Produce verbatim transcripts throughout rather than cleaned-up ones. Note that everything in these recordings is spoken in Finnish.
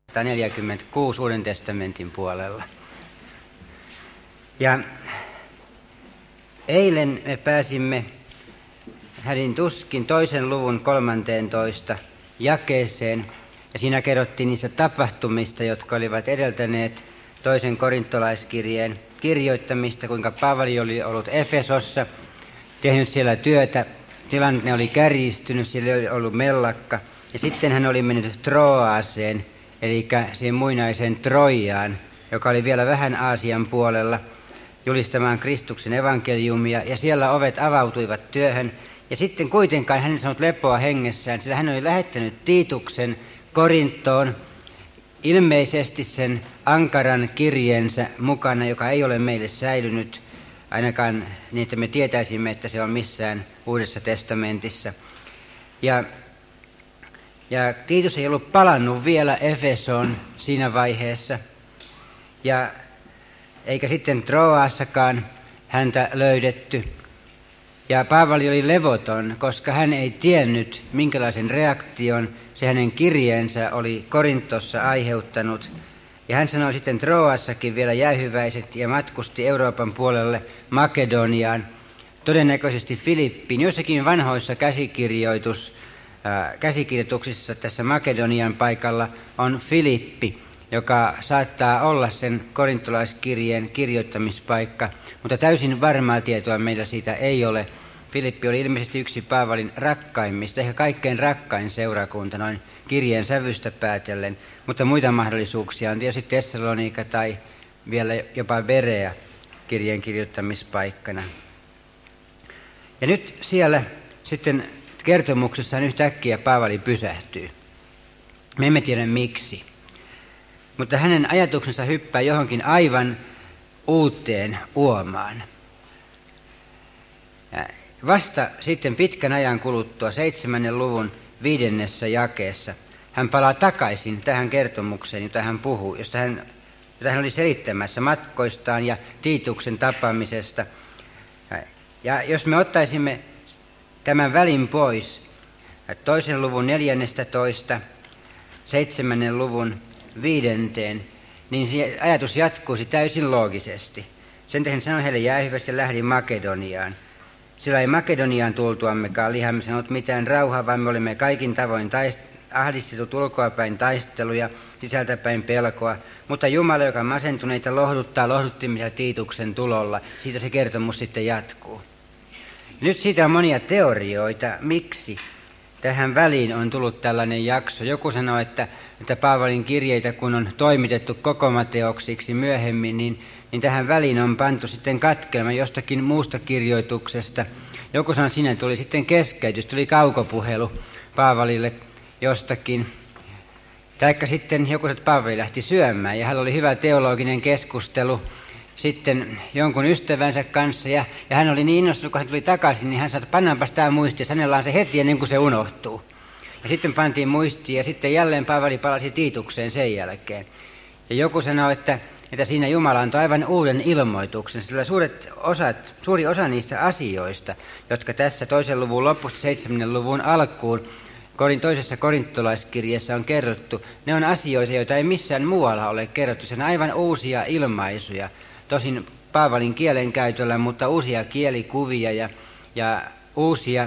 neljäkymmentäkuusi Uuden testamentin puolella. Ja eilen me pääsimme hädin tuskin toisen luvun kolmanteentoista jakeeseen, ja siinä kerrottiin niistä tapahtumista, jotka olivat edeltäneet toisen korintolaiskirjeen kirjoittamista, kuinka Paavali oli ollut Efesossa, tehnyt siellä työtä, tilanne oli kärjistynyt, siellä oli ollut mellakka, ja sitten hän oli mennyt Troaaseen, eli siihen muinaiseen Troijaan, joka oli vielä vähän Aasian puolella, julistamaan Kristuksen evankeliumia, ja siellä ovet avautuivat työhön, ja sitten kuitenkaan hän ei saanut lepoa hengessään, sillä hän oli lähettänyt Tiituksen Korinttoon, ilmeisesti sen ankaran kirjeensä mukana, joka ei ole meille säilynyt, ainakaan niin, että me tietäisimme, että se on missään Uudessa testamentissa. Ja, ja Tiitus ei ollut palannut vielä Efesoon siinä vaiheessa, ja eikä sitten Troaassakaan häntä löydetty. Ja Paavali oli levoton, koska hän ei tiennyt, minkälaisen reaktion se hänen kirjeensä oli Korintossa aiheuttanut. Ja hän sanoi sitten Troassakin vielä jäähyväiset ja matkusti Euroopan puolelle Makedoniaan, todennäköisesti Filippiin. Jossakin vanhoissa käsikirjoitus, äh, käsikirjoituksissa tässä Makedonian paikalla on Filippi, joka saattaa olla sen korintolaiskirjeen kirjoittamispaikka, mutta täysin varmaa tietoa meillä siitä ei ole. Filippi oli ilmeisesti yksi Paavalin rakkaimmista, ehkä kaikkein rakkain seurakunta noin kirjeen sävystä päätellen, mutta muita mahdollisuuksia on tietysti Tessalonika tai vielä jopa Berea kirjeen kirjoittamispaikkana. Ja nyt siellä sitten kertomuksessaan yhtäkkiä Paavali pysähtyy. Me emme tiedä miksi, mutta hänen ajatuksensa hyppää johonkin aivan uuteen uomaan. Vasta sitten pitkän ajan kuluttua seitsemännen luvun viidennessä jakeessa hän palaa takaisin tähän kertomukseen, jota hän puhuu, josta hän, jota hän oli selittämässä matkoistaan ja Tiituksen tapaamisesta. Ja jos me ottaisimme tämän välin pois, toisen luvun neljännestä toista, seitsemännen luvun viidenteen, niin se ajatus jatkuisi täysin loogisesti. Sen tähden sanoin heille jäähyvästi ja lähdin Makedoniaan. Sillä ei Makedoniaan tultuammekaan lihamme sanonut mitään rauhaa, vaan me olimme kaikin tavoin taist- ahdistetut ulkoapäin taisteluja, sisältäpäin pelkoa. Mutta Jumala, joka masentuneita lohduttaa, lohdutti meitä Tiituksen tulolla. Siitä se kertomus sitten jatkuu. Nyt siitä on monia teorioita, miksi tähän väliin on tullut tällainen jakso. Joku sanoo, että, että Paavalin kirjeitä, kun on toimitettu kokomateoksiksi myöhemmin, niin niin tähän väliin on pantu sitten katkelma jostakin muusta kirjoituksesta. Joku sanoi, että siinä tuli sitten keskeytys, tuli kaukopuhelu Paavalille jostakin. Taikka sitten joku sanoi, että Paavali lähti syömään ja hänellä oli hyvä teologinen keskustelu sitten jonkun ystävänsä kanssa. Ja, ja hän oli niin innostunut, kun hän tuli takaisin, niin hän sanoi, että pannaanpas tämä muistiin, hänellä on se heti ennen kuin se unohtuu. Ja sitten pantiin muistiin ja sitten jälleen Paavali palasi Tiitukseen sen jälkeen. Ja joku sanoi, että että siinä Jumala antoi aivan uuden ilmoituksen, sillä suuret osat, suuri osa niistä asioista, jotka tässä toisen luvun lopusta seitsemännen luvun alkuun korin, toisessa korintolaiskirjeessä on kerrottu, ne on asioita, joita ei missään muualla ole kerrottu. Se on aivan uusia ilmaisuja, tosin Paavalin kielenkäytöllä, mutta uusia kielikuvia ja, ja uusia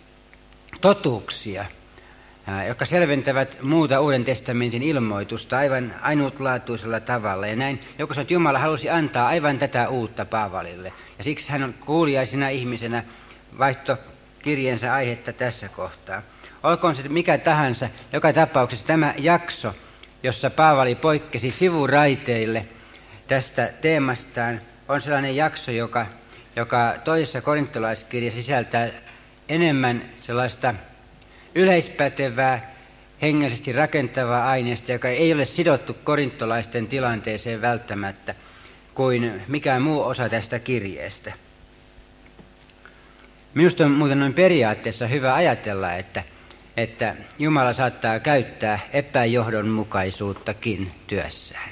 totuuksia, jotka selventävät muuta Uuden testamentin ilmoitusta aivan ainutlaatuisella tavalla. Ja näin joku sanoi, että Jumala halusi antaa aivan tätä uutta Paavalille. Ja siksi hän on kuuliaisena ihmisenä vaihto kirjeensä aihetta tässä kohtaa. Olkoon se mikä tahansa, joka tapauksessa tämä jakso, jossa Paavali poikkesi sivuraiteille tästä teemastaan, on sellainen jakso, joka, joka toisessa korintolaiskirjassa sisältää enemmän sellaista yleispätevää, hengellisesti rakentavaa aineesta, joka ei ole sidottu korintolaisten tilanteeseen välttämättä kuin mikään muu osa tästä kirjeestä. Minusta on muuten noin periaatteessa hyvä ajatella, että, että Jumala saattaa käyttää epäjohdonmukaisuuttakin työssään.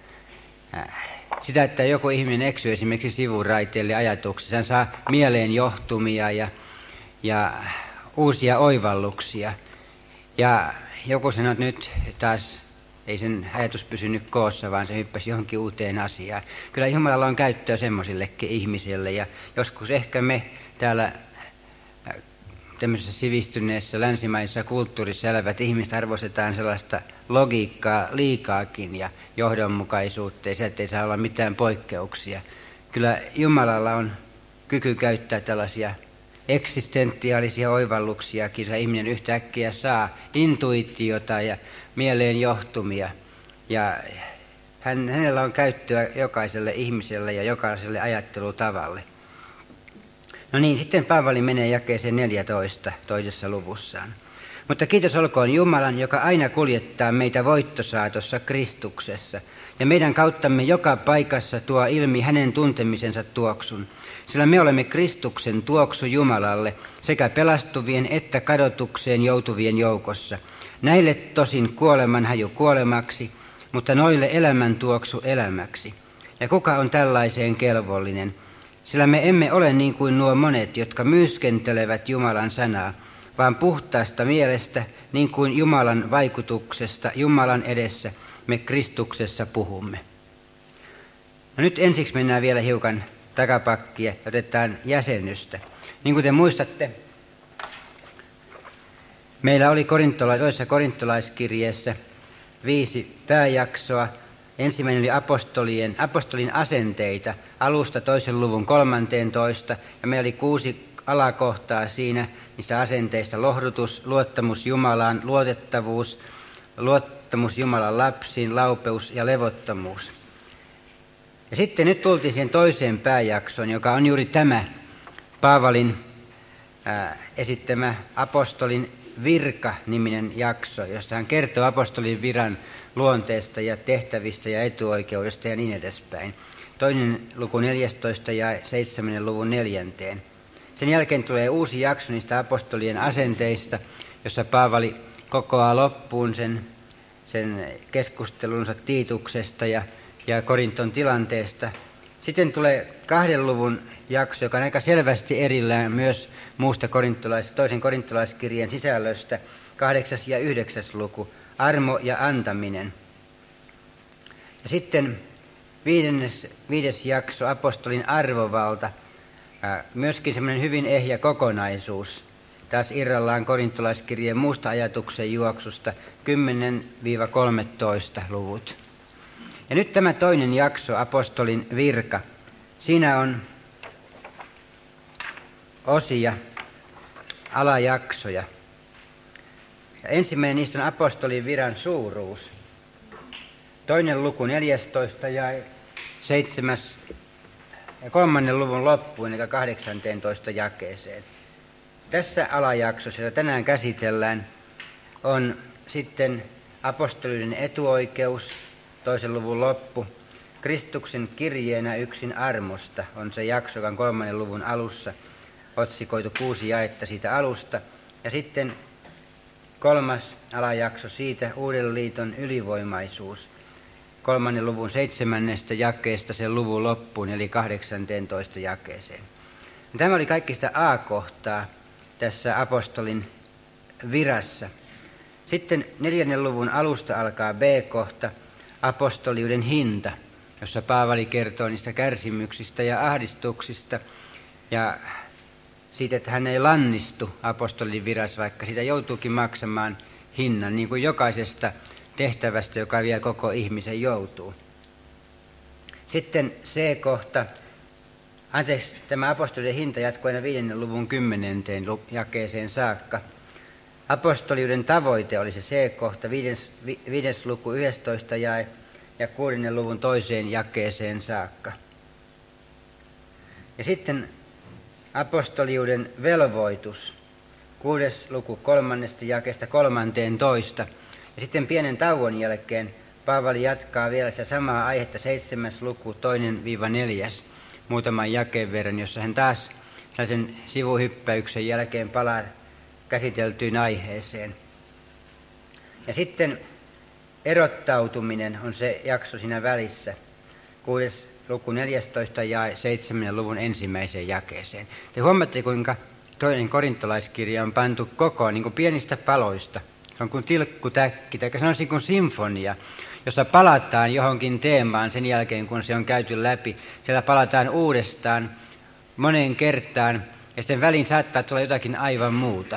Sitä, että joku ihminen eksyy esimerkiksi sivuraiteille ajatuksissa, hän saa mieleen johtumia ja, ja uusia oivalluksia. Ja joku sanoo, että nyt taas Ei sen ajatus pysynyt koossa, vaan se hyppäsi johonkin uuteen asiaan. Kyllä Jumalalla on käyttöä semmoisillekin ihmisille, ja joskus ehkä me täällä tämmöisessä sivistyneessä länsimaisessa kulttuurissa elävät ihmiset arvostetaan sellaista logiikkaa liikaakin ja johdonmukaisuutta, ja sieltä ei saa olla mitään poikkeuksia. Kyllä Jumalalla on kyky käyttää tällaisia eksistentiaalisia oivalluksiakin, joissa ihminen yhtäkkiä saa intuitiota ja mieleen johtumia. Ja hän, hänellä on käyttöä jokaiselle ihmiselle ja jokaiselle ajattelutavalle. No niin, sitten Paavali menee jakeeseen neljätoista toisessa luvussaan. Mutta kiitos olkoon Jumalan, joka aina kuljettaa meitä voittosaatossa Kristuksessa, ja meidän kauttamme joka paikassa tuo ilmi hänen tuntemisensa tuoksun. Sillä me olemme Kristuksen tuoksu Jumalalle sekä pelastuvien että kadotukseen joutuvien joukossa. Näille tosin kuoleman haju kuolemaksi, mutta noille elämän tuoksu elämäksi. Ja kuka on tällaiseen kelvollinen? Sillä me emme ole niin kuin nuo monet, jotka myyskentelevät Jumalan sanaa, vaan puhtaasta mielestä, niin kuin Jumalan vaikutuksesta, Jumalan edessä me Kristuksessa puhumme. No nyt ensiksi mennään vielä hiukan takapakkia ja otetaan jäsennystä. Niin kuin te muistatte, meillä oli korintola- toisessa korintolaiskirjeessä viisi pääjaksoa. Ensimmäinen oli apostolien, apostolin asenteita alusta toisen luvun kolmanteentoista, ja meillä oli kuusi alakohtaa siinä niistä asenteista: lohdutus, luottamus Jumalaan, luotettavuus, luottamus Jumalan lapsiin, laupeus ja levottomuus. Ja sitten nyt tultiin siihen toiseen pääjaksoon, joka on juuri tämä Paavalin ää, esittämä apostolin virka-niminen jakso, josta hän kertoo apostolin viran luonteesta ja tehtävistä ja etuoikeudesta ja niin edespäin. Toinen luku neljästoista ja seitsemännen luvun neljänteen. Sen jälkeen tulee uusi jakso niistä apostolien asenteista, jossa Paavali kokoaa loppuun sen, sen keskustelunsa Tiituksesta ja, ja Korinton tilanteesta. Sitten tulee kahden luvun jakso, joka on aika selvästi erillään myös muusta korintolais, toisen korintolaiskirjeen sisällöstä, kahdeksas ja yhdeksäs luku, armo ja antaminen. Ja sitten viidennes, viides jakso, apostolin arvovalta, myöskin semmoinen hyvin ehjä kokonaisuus, taas irrallaan korintolaiskirjeen muusta ajatuksen juoksusta, kymmenen kolmetoista luvut. Ja nyt tämä toinen jakso, apostolin virka, siinä on osia, alajaksoja. Ja ensimmäinen niistä on apostolin viran suuruus. Toinen luku neljästoista ja seitsemäs ja kolmannen luvun loppuun, eli kahdeksanteentoista jakeeseen. Tässä alajaksossa, jota tänään käsitellään, on sitten apostolinen etuoikeus, toisen luvun loppu. Kristuksen kirjeenä yksin armosta on se jakso, joka on kolmannen luvun alussa, otsikoitu kuusi jaetta siitä alusta. Ja sitten kolmas alajakso siitä, uuden liiton ylivoimaisuus, kolmannen luvun seitsemännestä jakeesta sen luvun loppuun, eli kahdeksanteentoista jakeeseen. Tämä oli kaikki sitä A-kohtaa tässä apostolin virassa. Sitten neljännen luvun alusta alkaa B-kohta, apostoliuden hinta, jossa Paavali kertoo niistä kärsimyksistä ja ahdistuksista ja siitä, että hän ei lannistu apostolin virassa, vaikka siitä joutuukin maksamaan hinnan, niin kuin jokaisesta tehtävästä, joka vielä koko ihmisen joutuu. Sitten C-kohta, anteeksi, tämä apostolien hinta jatkuu aina viidennen luvun kymmenenteen jakeeseen saakka. Apostoliuden tavoite oli se C-kohta, viides, vi, viides luku yhdestoista jae ja kuudennen luvun toiseen jakeeseen saakka. Ja sitten apostoliuden velvoitus, kuudes luku kolmannesta jakeesta kolmanteen toista. Ja sitten pienen tauon jälkeen Paavali jatkaa vielä sitä samaa aihetta, seitsemäs luku, toinen viiva neljäs, muutaman jakeen verran, jossa hän taas sellaisen sivuhyppäyksen jälkeen palaa käsiteltyyn aiheeseen. Ja sitten erottautuminen on se jakso siinä välissä, kuudes luku neljästoista ja seitsemännen luvun ensimmäiseen jakeeseen. Te huomaatte, kuinka toinen korintolaiskirja on pantu kokoon niin kuin pienistä paloista, Se on kuin tilkkutäkki, tai sanoisin kuin sinfonia, jossa palataan johonkin teemaan sen jälkeen, kun se on käyty läpi. Siellä palataan uudestaan moneen kertaan, ja sitten väliin saattaa tulla jotakin aivan muuta.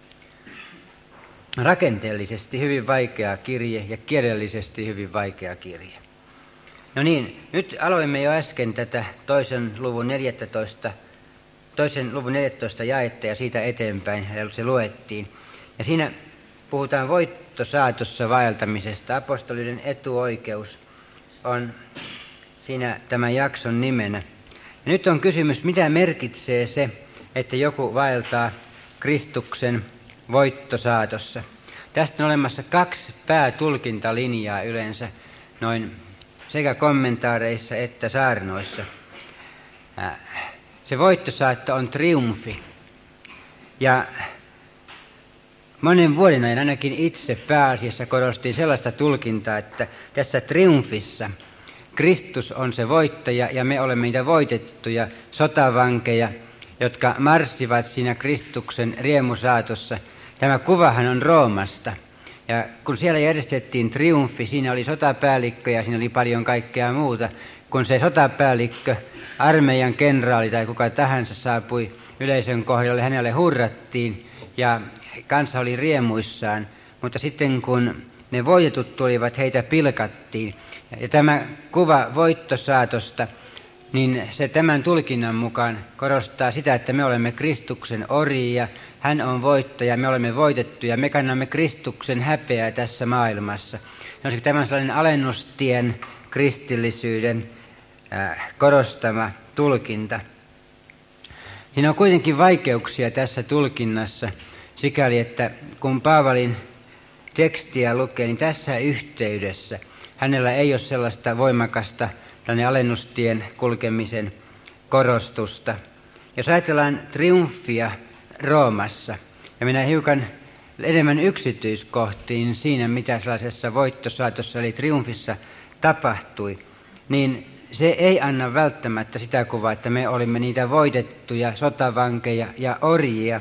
Rakenteellisesti hyvin vaikea kirje ja kielellisesti hyvin vaikea kirje. No niin, nyt aloimme jo äsken tätä toisen luvun neljätoista, toisen luvun neljätoista jaetta ja siitä eteenpäin se luettiin. Ja siinä puhutaan voittosaatossa vaeltamisesta. Apostolinen etuoikeus on siinä tämän jakson nimenä. Ja nyt on kysymys, mitä merkitsee se, että joku vaeltaa Kristuksen voittosaatossa. Tästä on olemassa kaksi päätulkintalinjaa yleensä noin sekä kommentaareissa että saarnoissa. Se voittosaatto on triumfi. Ja monen vuoden ajan ainakin itse pääasiassa korostin sellaista tulkintaa, että tässä triumfissa Kristus on se voittaja ja me olemme niitä voitettuja sotavankeja, jotka marssivat siinä Kristuksen riemusaatossa. Tämä kuvahan on Roomasta. Ja kun siellä järjestettiin triumfi, siinä oli sotapäällikkö ja siinä oli paljon kaikkea muuta. Kun se sotapäällikkö, armeijan kenraali tai kuka tahansa saapui yleisön kohdalle, hänelle hurrattiin ja kansa oli riemuissaan. Mutta sitten kun ne voitetut tulivat, heitä pilkattiin. Ja tämä kuva voittosaatosta, niin se tämän tulkinnan mukaan korostaa sitä, että me olemme Kristuksen orjia, hän on voittaja, me olemme voitettuja, me kannamme Kristuksen häpeää tässä maailmassa. Se on tämän sellainen alennustien kristillisyyden äh, korostama tulkinta. Siinä on kuitenkin vaikeuksia tässä tulkinnassa, sikäli että kun Paavalin tekstiä lukee, niin tässä yhteydessä hänellä ei ole sellaista voimakasta tällainen alennustien kulkemisen korostusta. Jos ajatellaan triumfia Roomassa ja mennään hiukan enemmän yksityiskohtiin siinä, mitä sellaisessa voittosaatossa eli triumfissa tapahtui, niin se ei anna välttämättä sitä kuvaa, että me olimme niitä voitettuja sotavankeja ja orjia.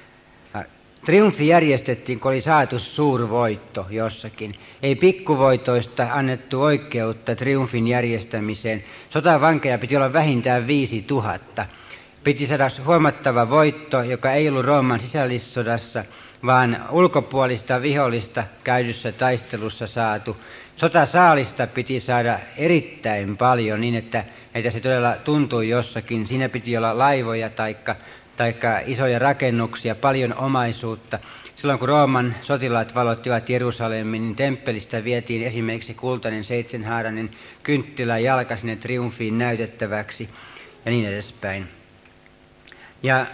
Triumfi järjestettiin, kun oli saatu suurvoitto jossakin. Ei pikkuvoitoista annettu oikeutta triumfin järjestämiseen. Sotavankeja piti olla vähintään viisi tuhatta. Piti saada huomattava voitto, joka ei ollut Rooman sisällissodassa, vaan ulkopuolista vihollista käydyssä taistelussa saatu. Sotasaalista piti saada erittäin paljon niin, että, että se todella tuntui jossakin. Siinä piti olla laivoja taikka taikka isoja rakennuksia, paljon omaisuutta. Silloin kun Rooman sotilaat valottivat Jerusalemin, niin temppelistä vietiin esimerkiksi kultainen seitsemänhaarainen kynttilä jalka sinne triumfiin näytettäväksi ja niin edespäin. Ja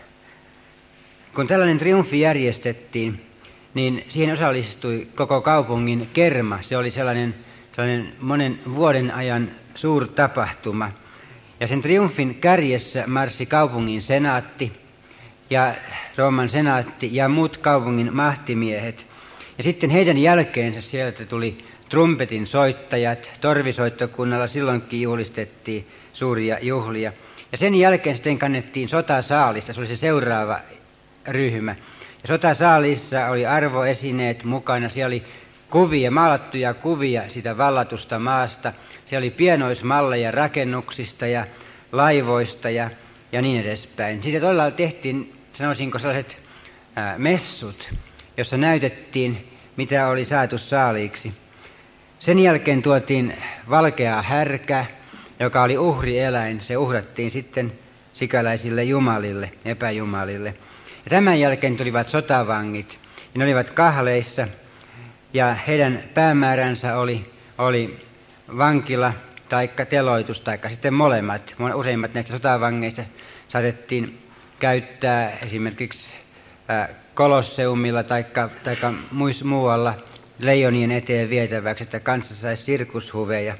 kun tällainen triumfi järjestettiin, niin siihen osallistui koko kaupungin kerma. Se oli sellainen, sellainen monen vuoden ajan suurtapahtuma. Ja sen triumfin kärjessä marssi kaupungin senaatti ja Rooman senaatti ja muut kaupungin mahtimiehet. Ja sitten heidän jälkeensä sieltä tuli trumpetin soittajat. Torvisoittokunnalla silloinkin juhlistettiin suuria juhlia. Ja sen jälkeen sitten kannettiin sotasaalista, se oli se seuraava ryhmä. Ja sotasaalissa oli arvoesineet mukana, siellä oli kuvia, maalattuja kuvia sitä vallatusta maasta. Siellä oli pienoismalleja rakennuksista ja laivoista ja, ja niin edespäin. Siitä todella tehtiin, sanoisinko, sellaiset ää, messut, jossa näytettiin, mitä oli saatu saaliiksi. Sen jälkeen tuotiin valkea härkä, joka oli uhrieläin. Se uhrattiin sitten sikäläisille jumalille, epäjumalille. Ja tämän jälkeen tulivat sotavangit. Ja ne olivat kahleissa ja heidän päämääränsä oli, oli vankila taikka teloitus taikka sitten molemmat. Useimmat näistä sotavangeista saatettiin käyttää esimerkiksi Kolosseumilla taikka, taikka muis muualla leijonien eteen vietäväksi, että kanssa saisi sirkushuveja.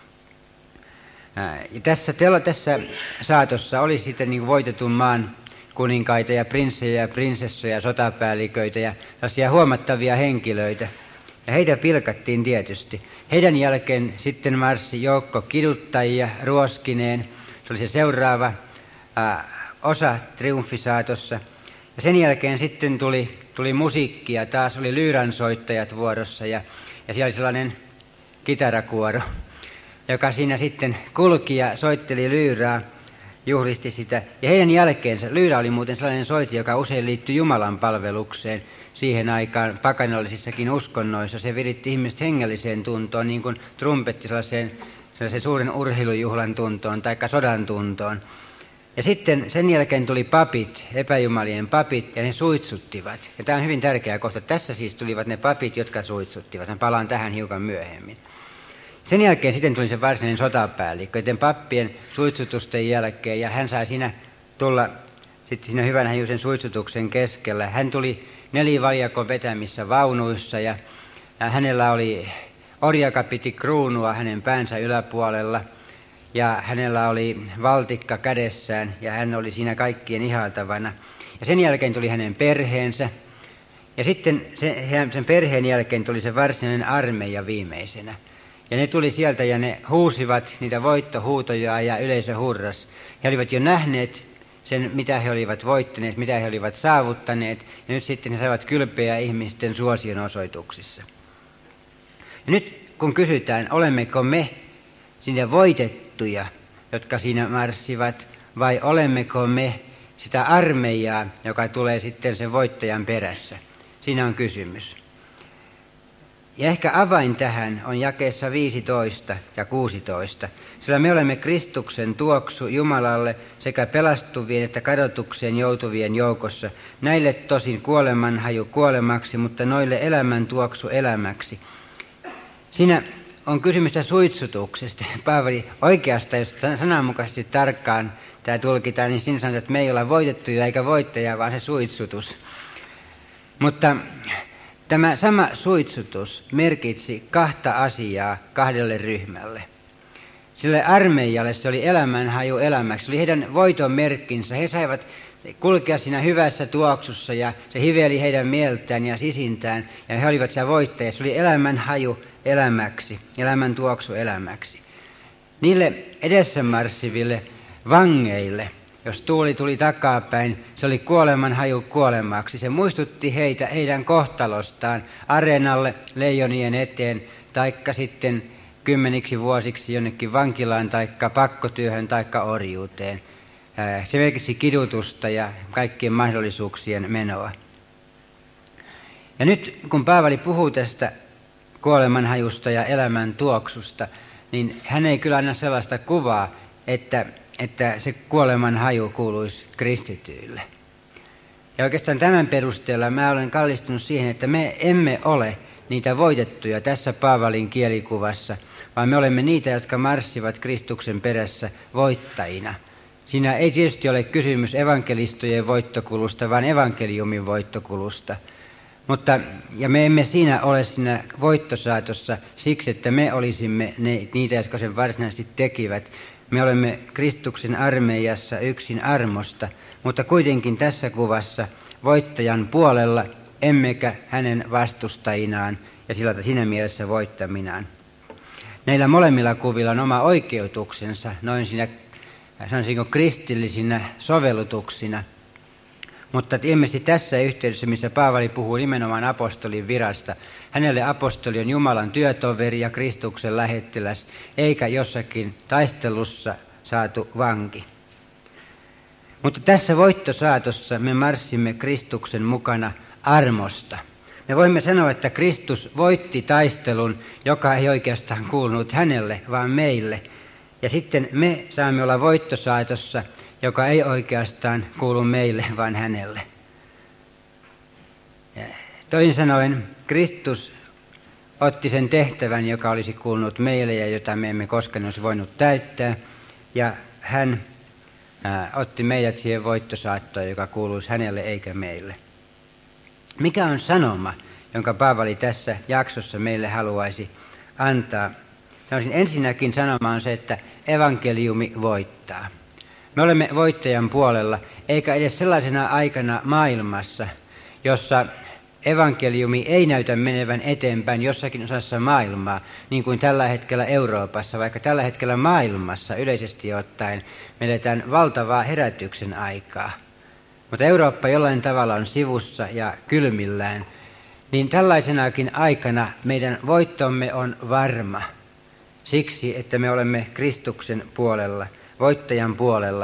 Ja tässä, telo, tässä saatossa oli sitten niin voitetun maan kuninkaita ja prinssejä ja prinsessoja, sotapäälliköitä ja sellaisia huomattavia henkilöitä. Ja heitä pilkattiin tietysti. Heidän jälkeen sitten marssi joukko kiduttajia ruoskineen. Se oli se seuraava ää, osa triumfisaatossa. Ja sen jälkeen sitten tuli, tuli musiikkia, taas oli lyyransoittajat vuorossa ja, ja siellä oli sellainen kitarakuoro, joka siinä sitten kulki ja soitteli lyyraa, juhlisti sitä. Ja heidän jälkeensä, lyyrä oli muuten sellainen soiti, joka usein liittyi Jumalan palvelukseen siihen aikaan pakanallisissakin uskonnoissa. Se viritti ihmiset hengelliseen tuntoon, niin kuin trumpetti sellaiseen, sellaiseen suuren urheilujuhlan tuntoon tai sodan tuntoon. Ja sitten sen jälkeen tuli papit, epäjumalien papit, ja ne suitsuttivat. Ja tämä on hyvin tärkeä kohta. Tässä siis tulivat ne papit, jotka suitsuttivat. Mä palaan tähän hiukan myöhemmin. Sen jälkeen sitten tuli se varsinainen sotapäällikkö, joten pappien suitsutusten jälkeen, ja hän sai siinä tulla sitten siinä hyvän häjyisen suitsutuksen keskellä. Hän tuli nelivaljakon vetämissä vaunuissa, ja, ja hänellä oli orjaka piti kruunua hänen päänsä yläpuolella, ja hänellä oli valtikka kädessään, ja hän oli siinä kaikkien ihailtavana. Ja sen jälkeen tuli hänen perheensä, ja sitten sen, sen perheen jälkeen tuli se varsinainen armeija viimeisenä. Ja ne tuli sieltä ja ne huusivat niitä voittohuutoja ja yleisö hurras. He olivat jo nähneet sen, mitä he olivat voittaneet, mitä he olivat saavuttaneet. Ja nyt sitten he saivat kylpeä ihmisten suosion osoituksissa. Ja nyt kun kysytään, olemmeko me siinä voitettuja, jotka siinä marssivat, vai olemmeko me sitä armeijaa, joka tulee sitten sen voittajan perässä? Siinä on kysymys. Ja ehkä avain tähän on jakeessa viisitoista ja kuusitoista, sillä me olemme Kristuksen tuoksu Jumalalle sekä pelastuvien että kadotukseen joutuvien joukossa. Näille tosin kuolemanhaju kuolemaksi, mutta noille elämän tuoksu elämäksi. Siinä on kysymystä suitsutuksesta. Paavali oikeastaan, jos sananmukaisesti tarkkaan tämä tulkitaan, niin siinä sanotaan, että me ei olla voitettuja eikä voittajia, vaan se suitsutus. Mutta tämä sama suitsutus merkitsi kahta asiaa kahdelle ryhmälle. Sille armeijalle se oli elämänhaju elämäksi, se oli heidän voiton merkkinsä. He saivat kulkea siinä hyvässä tuoksussa ja se hiveli heidän mieltään ja sisintään ja he olivat siellä voittajia. Se oli elämänhaju elämäksi, elämän tuoksu elämäksi. Niille edessä marssiville vangeille, jos tuuli tuli takapäin, se oli kuolemanhaju kuolemaksi. Se muistutti heitä heidän kohtalostaan areenalle leijonien eteen, taikka sitten kymmeniksi vuosiksi jonnekin vankilaan, taikka pakkotyöhön, taikka orjuuteen. Se merkitsi kidutusta ja kaikkien mahdollisuuksien menoa. Ja nyt kun Paavali puhuu tästä kuolemanhajusta ja elämän tuoksusta, niin hän ei kyllä anna sellaista kuvaa, että että se kuoleman haju kuuluisi kristityille. Ja oikeastaan tämän perusteella mä olen kallistunut siihen, että me emme ole niitä voitettuja tässä Paavalin kielikuvassa, vaan me olemme niitä, jotka marssivat Kristuksen perässä voittajina. Siinä ei tietysti ole kysymys evankelistojen voittokulusta, vaan evankeliumin voittokulusta. Mutta, ja me emme siinä ole siinä voittosaatossa siksi, että me olisimme ne, niitä, jotka sen varsinaisesti tekivät. Me olemme Kristuksen armeijassa yksin armosta, mutta kuitenkin tässä kuvassa voittajan puolella, emmekä hänen vastustajinaan ja sillä siinä mielessä voittaminaan. Näillä molemmilla kuvilla on oma oikeutuksensa, noin siinä, sanoisinko kristillisinä sovellutuksina. Mutta ilmeisesti tässä yhteydessä, missä Paavali puhuu nimenomaan apostolin virasta, hänelle apostoli on Jumalan työtoveri ja Kristuksen lähettiläs, eikä jossakin taistelussa saatu vanki. Mutta tässä voittosaatossa me marssimme Kristuksen mukana armosta. Me voimme sanoa, että Kristus voitti taistelun, joka ei oikeastaan kuulunut hänelle, vaan meille. Ja sitten me saamme olla voittosaatossa, joka ei oikeastaan kuulu meille, vaan hänelle. Ja toisin sanoen, Kristus otti sen tehtävän, joka olisi kuulunut meille ja jota me emme koskaan olisi voinut täyttää. Ja hän ää, otti meidät siihen voittosaattoon, joka kuuluisi hänelle eikä meille. Mikä on sanoma, jonka Paavali tässä jaksossa meille haluaisi antaa? Sanoisin, ensinnäkin sanoma on se, että evankeliumi voittaa. Me olemme voittajan puolella, eikä edes sellaisena aikana maailmassa, jossa evankeliumi ei näytä menevän eteenpäin jossakin osassa maailmaa, niin kuin tällä hetkellä Euroopassa, vaikka tällä hetkellä maailmassa yleisesti ottaen me eletään valtavaa herätyksen aikaa. mutta Eurooppa jollain tavalla on sivussa ja kylmillään, niin tällaisenakin aikana meidän voittomme on varma. Siksi, että me olemme Kristuksen puolella, voittajan puolella.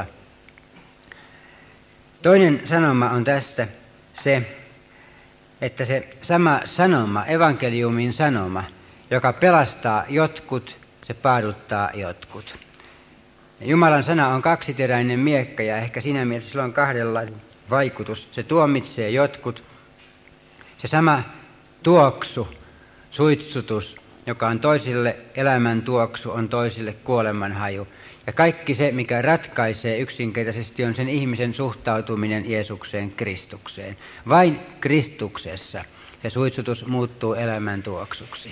Toinen sanoma on tästä se, että se sama sanoma, evankeliumin sanoma, joka pelastaa jotkut, se paaduttaa jotkut. Jumalan sana on kaksiteräinen miekka ja ehkä siinä mielessä sillä on kahdenlainen vaikutus. Se tuomitsee jotkut. Se sama tuoksu, suitsutus, joka on toisille elämän tuoksu, on toisille kuolemanhaju. Ja kaikki se, mikä ratkaisee yksinkertaisesti, on sen ihmisen suhtautuminen Jeesukseen, Kristukseen. Vain Kristuksessa se suitsutus muuttuu elämän tuoksuksi.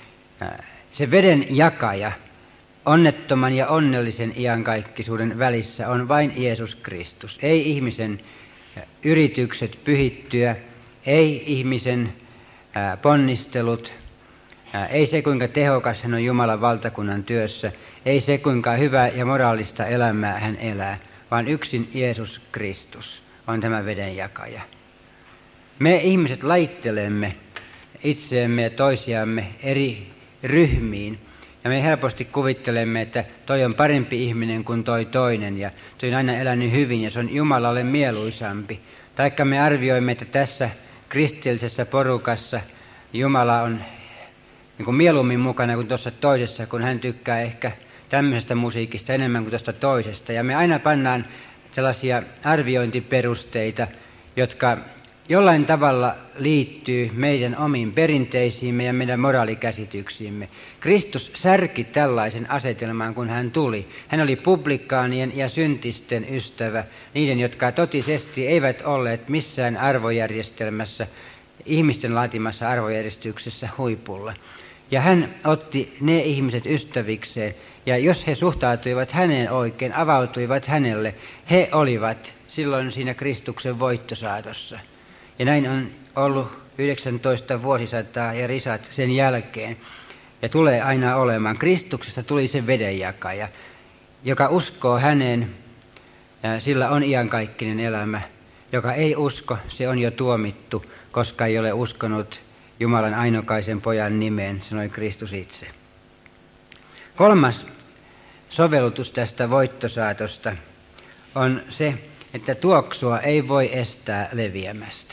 Se veden jakaja onnettoman ja onnellisen iankaikkisuuden välissä on vain Jeesus Kristus. Ei ihmisen yritykset pyhittyä, ei ihmisen ponnistelut, ei se kuinka tehokas hän on Jumalan valtakunnan työssä, ei se kuinka hyvää ja moraalista elämää hän elää, vaan yksin Jeesus Kristus on tämä vedenjakaja. Me ihmiset laittelemme itseämme ja toisiamme eri ryhmiin, ja me helposti kuvittelemme, että toi on parempi ihminen kuin toi toinen, ja toi on aina elänyt hyvin, ja se on Jumalalle mieluisampi. Taikka me arvioimme, että tässä kristillisessä porukassa Jumala on niin kuin mieluummin mukana kuin tuossa toisessa, kun hän tykkää ehkä tämmöisestä musiikista enemmän kuin tuosta toisesta. Ja me aina pannaan sellaisia arviointiperusteita, jotka jollain tavalla liittyy meidän omiin perinteisiimme ja meidän moraalikäsityksiimme. Kristus särki tällaisen asetelman, kun hän tuli. Hän oli publikaanien ja syntisten ystävä, niiden, jotka totisesti eivät olleet missään arvojärjestelmässä, ihmisten laatimassa arvojärjestyksessä huipulla. Ja hän otti ne ihmiset ystävikseen, ja jos he suhtautuivat häneen oikein, avautuivat hänelle, he olivat silloin siinä Kristuksen voittosaatossa. Ja näin on ollut yhdeksäntoista vuosisataa ja risat sen jälkeen. Ja tulee aina olemaan. Kristuksesta tuli se vedenjakaja, joka uskoo häneen, ja sillä on iankaikkinen elämä. Joka ei usko, se on jo tuomittu, koska ei ole uskonut Jumalan ainokaisen pojan nimeen, sanoi Kristus itse. Kolmas sovellutus tästä voittosaatosta on se, että tuoksua ei voi estää leviämästä.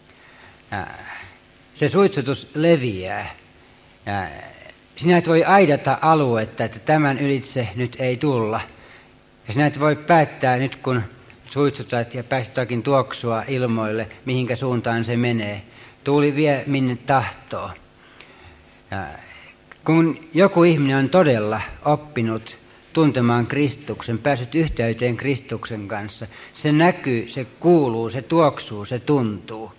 Se suitsutus leviää. Sinä et voi aidata aluetta, että tämän ylitse nyt ei tulla. Ja sinä et voi päättää nyt, kun suitsutat ja pääset jotakin tuoksua ilmoille, mihinkä suuntaan se menee. Tuuli vie minne tahtoo. Ja kun joku ihminen on todella oppinut tuntemaan Kristuksen, päässyt yhteyteen Kristuksen kanssa, se näkyy, se kuuluu, se tuoksuu, se tuntuu.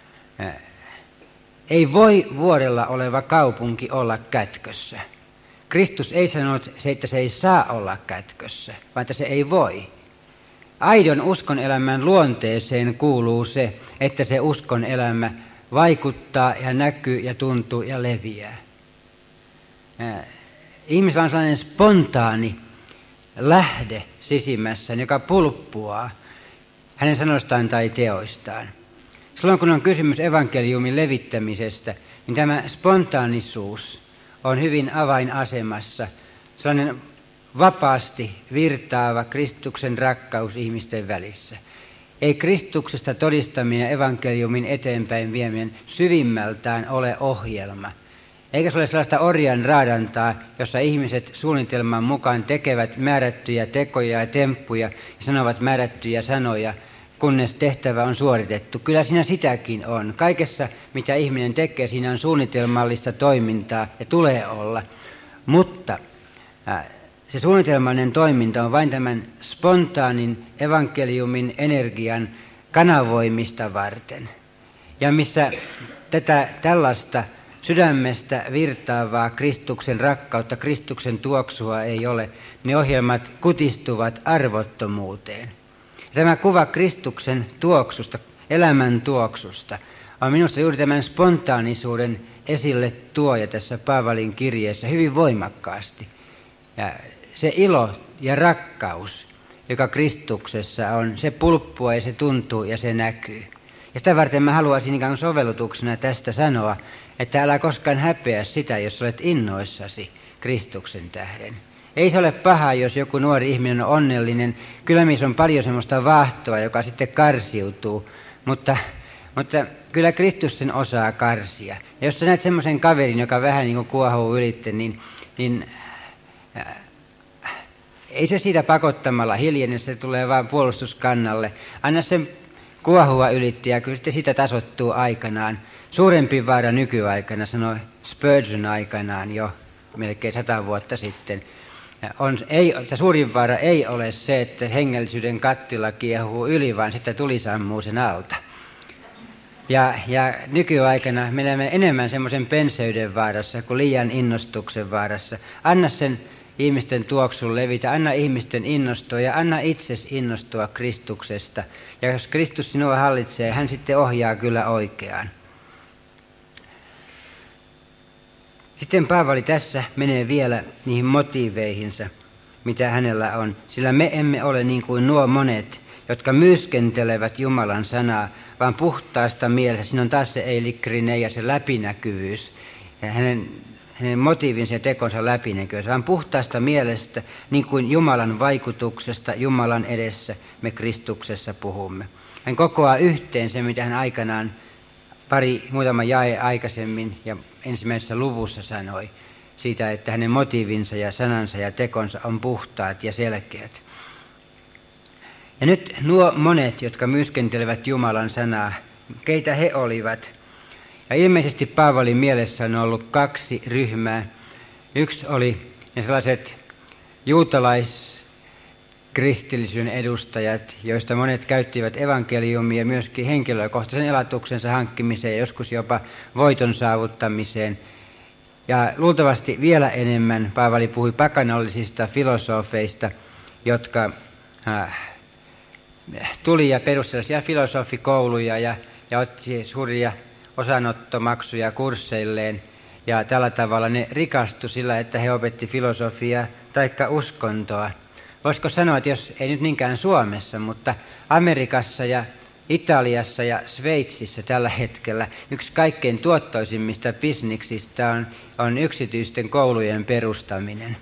Ei voi vuorella oleva kaupunki olla kätkössä. Kristus ei sanonut, että se ei saa olla kätkössä, vaan että se ei voi. Aidon uskon elämän luonteeseen kuuluu se, että se uskon elämä vaikuttaa ja näkyy ja tuntuu ja leviää. Ihmisellä on sellainen spontaani lähde sisimmässä, joka pulppuaa hänen sanoistaan tai teoistaan. Silloin kun on kysymys evankeliumin levittämisestä, niin tämä spontaanisuus on hyvin avainasemassa. Sellainen vapaasti virtaava Kristuksen rakkaus ihmisten välissä. Ei Kristuksesta todistaminen evankeliumin eteenpäin vieminen syvimmältään ole ohjelma. Eikä se ole sellaista orjan raadantaa, jossa ihmiset suunnitelman mukaan tekevät määrättyjä tekoja ja temppuja ja sanovat määrättyjä sanoja, kunnes tehtävä on suoritettu. Kyllä siinä sitäkin on. Kaikessa, mitä ihminen tekee, siinä on suunnitelmallista toimintaa ja tulee olla. Mutta äh, se suunnitelmallinen toiminta on vain tämän spontaanin evankeliumin energian kanavoimista varten. Ja missä tätä tällaista sydämestä virtaavaa Kristuksen rakkautta, Kristuksen tuoksua ei ole, ne ohjelmat kutistuvat arvottomuuteen. Tämä kuva Kristuksen tuoksusta, elämän tuoksusta, on minusta juuri tämän spontaanisuuden esille tuoja tässä Paavalin kirjeessä hyvin voimakkaasti. Ja se ilo ja rakkaus, joka Kristuksessa on, se pulppua ja se tuntuu ja se näkyy. Ja sitä varten mä haluaisin ikään kuin sovellutuksena tästä sanoa, että älä koskaan häpeä sitä, jos olet innoissasi Kristuksen tähden. Ei se ole paha, jos joku nuori ihminen on onnellinen. Kyllä missä on paljon semmoista vaahtoa, joka sitten karsiutuu, mutta, mutta kyllä Kristus sen osaa karsia. Ja jos sä näet semmoisen kaverin, joka vähän niin kuin kuohuu ylitte, niin, niin äh, ei se siitä pakottamalla hiljene, se tulee vaan puolustuskannalle. Anna sen kuohua ylitti ja kyllä sitten sitä tasoittuu aikanaan. Suurempi vaara nykyaikana, sanoi Spurgeon aikanaan jo melkein sata vuotta sitten. On, ei, se suurin vaara ei ole se, että hengellisyyden kattila kiehuu yli, vaan sitä tuli sammuu sen alta. Ja, ja nykyaikana me elämme enemmän semmoisen penseyden vaarassa kuin liian innostuksen vaarassa. Anna sen ihmisten tuoksun levitä, anna ihmisten innostua ja anna itses innostua Kristuksesta. Ja jos Kristus sinua hallitsee, hän sitten ohjaa kyllä oikeaan. Sitten Paavali tässä menee vielä niihin motiiveihinsa, mitä hänellä on. Sillä me emme ole niin kuin nuo monet, jotka myyskentelevät Jumalan sanaa, vaan puhtaasta mielessä. Siinä on taas se eilikrine ja se läpinäkyvyys. Ja hänen, hänen motiivinsa ja tekonsa läpinäkyvyys, vaan puhtaasta mielestä, niin kuin Jumalan vaikutuksesta, Jumalan edessä me Kristuksessa puhumme. Hän kokoaa yhteen se, mitä hän aikanaan pari muutama jae aikaisemmin ja ensimmäisessä luvussa sanoi siitä, että hänen motiivinsa ja sanansa ja tekonsa on puhtaat ja selkeät. Ja nyt nuo monet, jotka myyskentelevät Jumalan sanaa, keitä he olivat? Ja ilmeisesti Paavalin mielessä on ollut kaksi ryhmää. Yksi oli ne sellaiset juutalaiskristillisyyden edustajat, joista monet käyttivät evankeliumia myöskin henkilökohtaisen elatuksensa hankkimiseen ja joskus jopa voiton saavuttamiseen. Ja luultavasti vielä enemmän Paavali puhui pakanallisista filosofeista, jotka äh, tuli ja perusti sellaisia filosofikouluja ja, ja otti suuria osanottomaksuja kursseilleen. Ja tällä tavalla ne rikastui sillä, että he opetti filosofiaa taikka uskontoa. Voisiko sanoa, että jos ei nyt niinkään Suomessa, mutta Amerikassa ja Italiassa ja Sveitsissä tällä hetkellä yksi kaikkein tuottoisimmista bisniksistä on, on yksityisten koulujen perustaminen.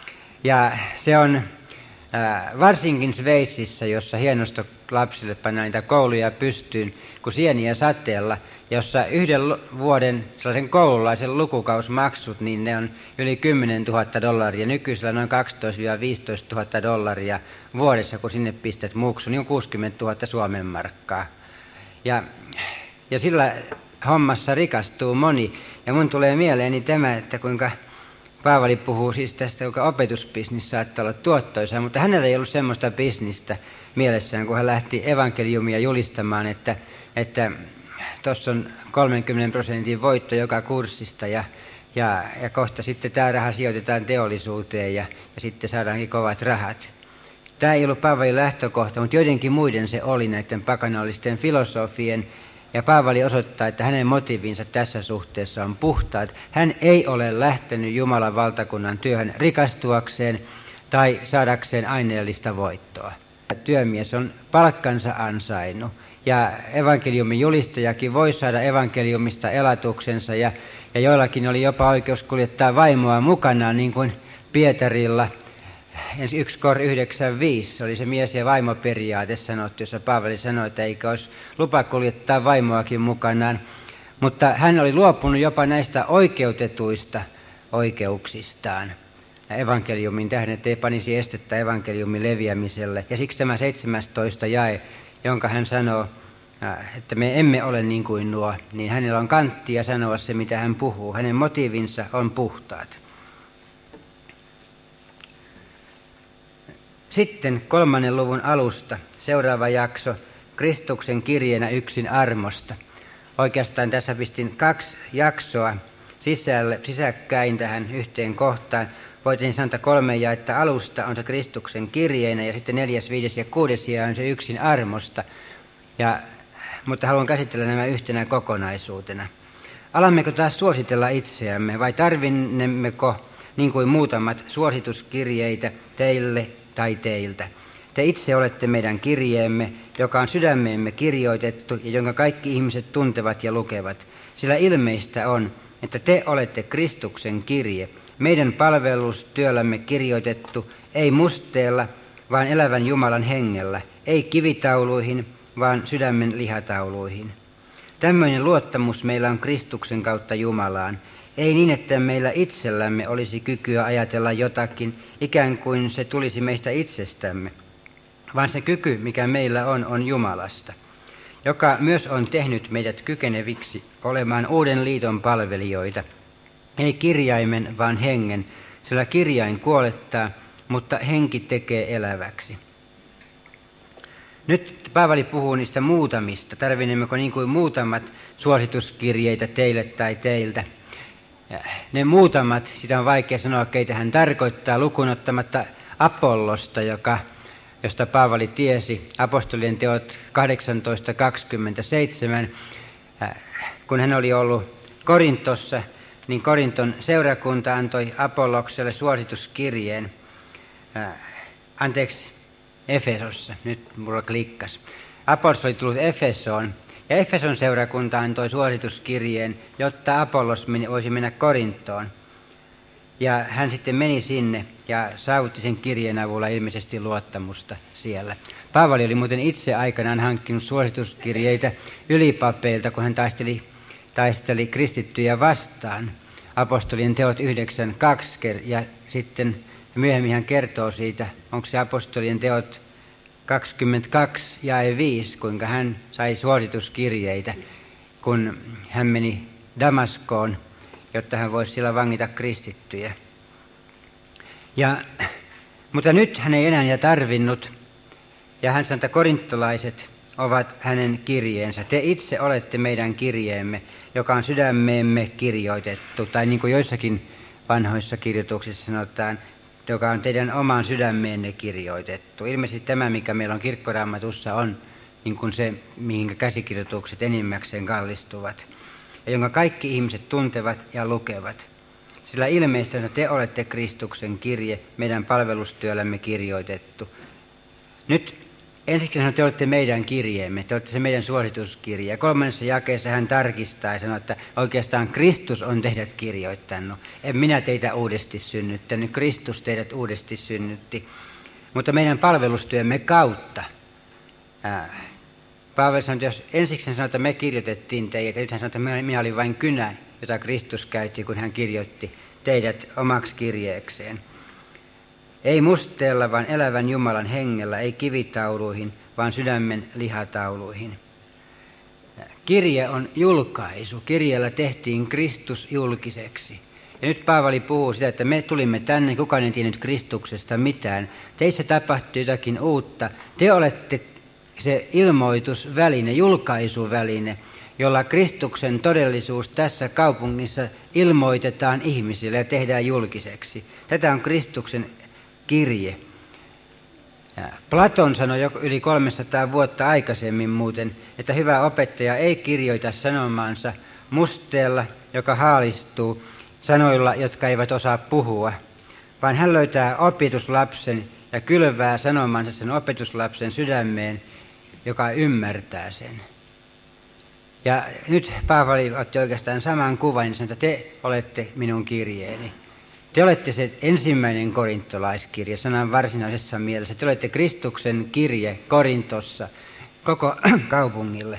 Ja se on ää, varsinkin Sveitsissä, jossa hienosta lapsille pannaan niitä kouluja pystyyn kuin sieniä sateella, jossa yhden vuoden sellaisen koululaisen lukukausmaksut, niin ne on yli kymmenen tuhatta dollaria, nykyisellä noin kaksitoista viisitoista tuhatta dollaria vuodessa, kun sinne pistät muksu, niin on kuusikymmentä tuhatta Suomen markkaa. Ja, ja sillä hommassa rikastuu moni. Ja mun tulee mieleeni tämä, että kuinka Paavali puhuu siis tästä, kuinka opetusbisnis saattaa olla tuottoisa, mutta hänellä ei ollut semmoista bisnistä mielessään, kun hän lähti evankeliumia julistamaan, että, että tuossa on kolmenkymmenen prosentin voitto joka kurssista ja, ja, ja kohta sitten tämä raha sijoitetaan teollisuuteen ja, ja sitten saadaankin kovat rahat. Tämä ei ollut Paavalin lähtökohta, mutta joidenkin muiden se oli näiden pakanallisten filosofien. Ja Paavali osoittaa, että hänen motiivinsa tässä suhteessa on puhtaat. Hän ei ole lähtenyt Jumalan valtakunnan työhön rikastuakseen tai saadakseen aineellista voittoa. Työmies on palkkansa ansainnut. Ja evankeliumin julistajakin voi saada evankeliumista elatuksensa ja, ja joillakin oli jopa oikeus kuljettaa vaimoa mukanaan, niin kuin Pietarilla yksi kor yhdeksänkymmentäviisi oli se mies- ja vaimoperiaate sanottu, jossa Paavali sanoi, että eikö olisi lupa kuljettaa vaimoakin mukanaan. Mutta hän oli luopunut jopa näistä oikeutetuista oikeuksistaan evankeliumin tähden, ettei panisi estettä evankeliumin leviämiselle. Ja siksi tämä seitsemästoista jae, jonka hän sanoo, että me emme ole niin kuin nuo, niin hänellä on kanttia sanoa se, mitä hän puhuu. Hänen motiivinsa on puhtaat. Sitten kolmannen luvun alusta, seuraava jakso, Kristuksen kirjeenä yksin armosta. Oikeastaan tässä pistin kaksi jaksoa sisälle, sisäkkäin tähän yhteen kohtaan. Voitaisiin sanoa, että kolme jaetta alusta on se Kristuksen kirjeenä ja sitten neljäs, viides ja kuudes jae on se yksin armosta. Ja, mutta haluan käsitellä nämä yhtenä kokonaisuutena. Alammeko taas suositella itseämme vai tarvinnemmeko niin kuin muutamat suosituskirjeitä teille tai teiltä? Te itse olette meidän kirjeemme, joka on sydämeemme kirjoitettu ja jonka kaikki ihmiset tuntevat ja lukevat. Sillä ilmeistä on, että te olette Kristuksen kirje, meidän palvelustyöllämme kirjoitettu, ei musteella, vaan elävän Jumalan hengellä, ei kivitauluihin, vaan sydämen lihatauluihin. Tämmöinen luottamus meillä on Kristuksen kautta Jumalaan. Ei niin, että meillä itsellämme olisi kykyä ajatella jotakin, ikään kuin se tulisi meistä itsestämme, vaan se kyky, mikä meillä on, on Jumalasta, joka myös on tehnyt meidät kykeneviksi olemaan uuden liiton palvelijoita. Ei kirjaimen, vaan hengen, sillä kirjain kuolettaa, mutta henki tekee eläväksi. Nyt Paavali puhuu niistä muutamista. Tarvinnemmeko niin kuin muutamat suosituskirjeitä teille tai teiltä? Ne muutamat, sitä on vaikea sanoa, keitä hän tarkoittaa, lukuun ottamatta Apollosta, joka, josta Paavali tiesi, apostolien teot kahdeksantoista kaksikymmentäseitsemän. Kun hän oli ollut Korintossa, niin Korinton seurakunta antoi Apollokselle suosituskirjeen. Anteeksi, Efesossa, nyt mulla klikkas. Apollos oli tullut Efesoon, ja Efeson seurakunta antoi suosituskirjeen, jotta Apollos voisi mennä Korintoon. Ja hän sitten meni sinne ja saavutti sen kirjeen avulla ilmeisesti luottamusta siellä. Paavali oli muuten itse aikanaan hankkinut suosituskirjeitä ylipapeilta, kun hän taisteli, taisteli kristittyjä vastaan. Apostolien teot yhdeksän kaksi ja sitten myöhemmin hän kertoo siitä, onko se apostolien teot kaksikymmentäkaksi jae viisi, kuinka hän sai suosituskirjeitä, kun hän meni Damaskoon, jotta hän voisi siellä vangita kristittyjä. Ja, mutta nyt hän ei enää tarvinnut, ja hän sanoi, että korintolaiset ovat hänen kirjeensä. Te itse olette meidän kirjeemme, joka on sydämeemme kirjoitettu, tai niin kuin joissakin vanhoissa kirjoituksissa sanotaan, joka on teidän omaan sydämeenne kirjoitettu. Ilmeisesti tämä, mikä meillä on kirkkoraamatussa, on niin kuin se, mihin käsikirjoitukset enimmäkseen kallistuvat, ja jonka kaikki ihmiset tuntevat ja lukevat. Sillä ilmeisesti te olette Kristuksen kirje, meidän palvelustyöllämme kirjoitettu. Nyt ensiksi sanoi, te olette meidän kirjeemme, te olette se meidän suosituskirje. Ja kolmannessa jakeessa hän tarkistaa ja sanoo, että oikeastaan Kristus on teidät kirjoittanut. En minä teitä uudesti synnyttänyt, Kristus teidät uudesti synnytti. Mutta meidän palvelustyömme kautta. Ää, Paavali sanoi, että jos ensiksi hän sanoi, että me kirjoitettiin teidät, ja nyt hän sanoi, että minä olin vain kynä, jota Kristus käytti, kun hän kirjoitti teidät omaksi kirjeekseen. Ei musteella, vaan elävän Jumalan hengellä, ei kivitauluihin, vaan sydämen lihatauluihin. Kirje on julkaisu. Kirjeellä tehtiin Kristus julkiseksi. Ja nyt Paavali puhuu sitä, että me tulimme tänne, kukaan ei tiennyt Kristuksesta mitään. Teissä tapahtui jotakin uutta. Te olette se ilmoitusväline, julkaisuväline, jolla Kristuksen todellisuus tässä kaupungissa ilmoitetaan ihmisille ja tehdään julkiseksi. Tätä on Kristuksen kirje. Ja Platon sanoi jo yli kolmesataa vuotta aikaisemmin muuten, että hyvä opettaja ei kirjoita sanomaansa musteella, joka haalistuu, sanoilla, jotka eivät osaa puhua, vaan hän löytää opetuslapsen ja kylvää sanomansa sen opetuslapsen sydämeen, joka ymmärtää sen. Ja nyt Paavali otti oikeastaan saman kuvan ja sanoi, että te olette minun kirjeeni. Te olette se ensimmäinen korintolaiskirje sanan varsinaisessa mielessä. Te olette Kristuksen kirje Korintossa koko kaupungille.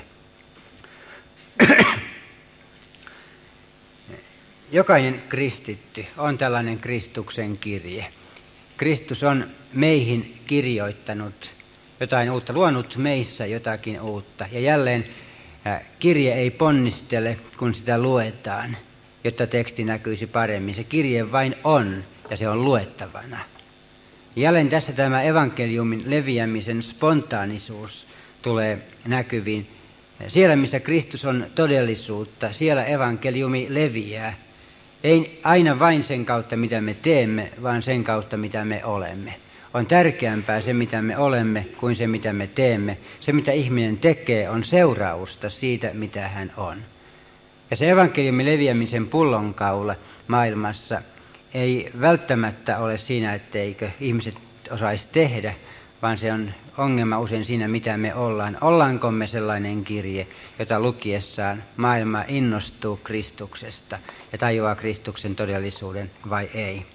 Jokainen kristitty on tällainen Kristuksen kirje. Kristus on meihin kirjoittanut jotain uutta, luonut meissä jotakin uutta. Ja jälleen kirje ei ponnistele, kun sitä luetaan, jotta teksti näkyisi paremmin. Se kirje vain on, ja se on luettavana. Jälleen tässä tämä evankeliumin leviämisen spontaanisuus tulee näkyviin. Siellä, missä Kristus on todellisuutta, siellä evankeliumi leviää. Ei aina vain sen kautta, mitä me teemme, vaan sen kautta, mitä me olemme. On tärkeämpää se, mitä me olemme, kuin se, mitä me teemme. Se, mitä ihminen tekee, on seurausta siitä, mitä hän on. Ja se evankeliumin leviämisen pullonkaula maailmassa ei välttämättä ole siinä, etteikö ihmiset osaisi tehdä, vaan se on ongelma usein siinä, mitä me ollaan. Ollaanko me sellainen kirje, jota lukiessaan maailma innostuu Kristuksesta ja tajuaa Kristuksen todellisuuden vai ei?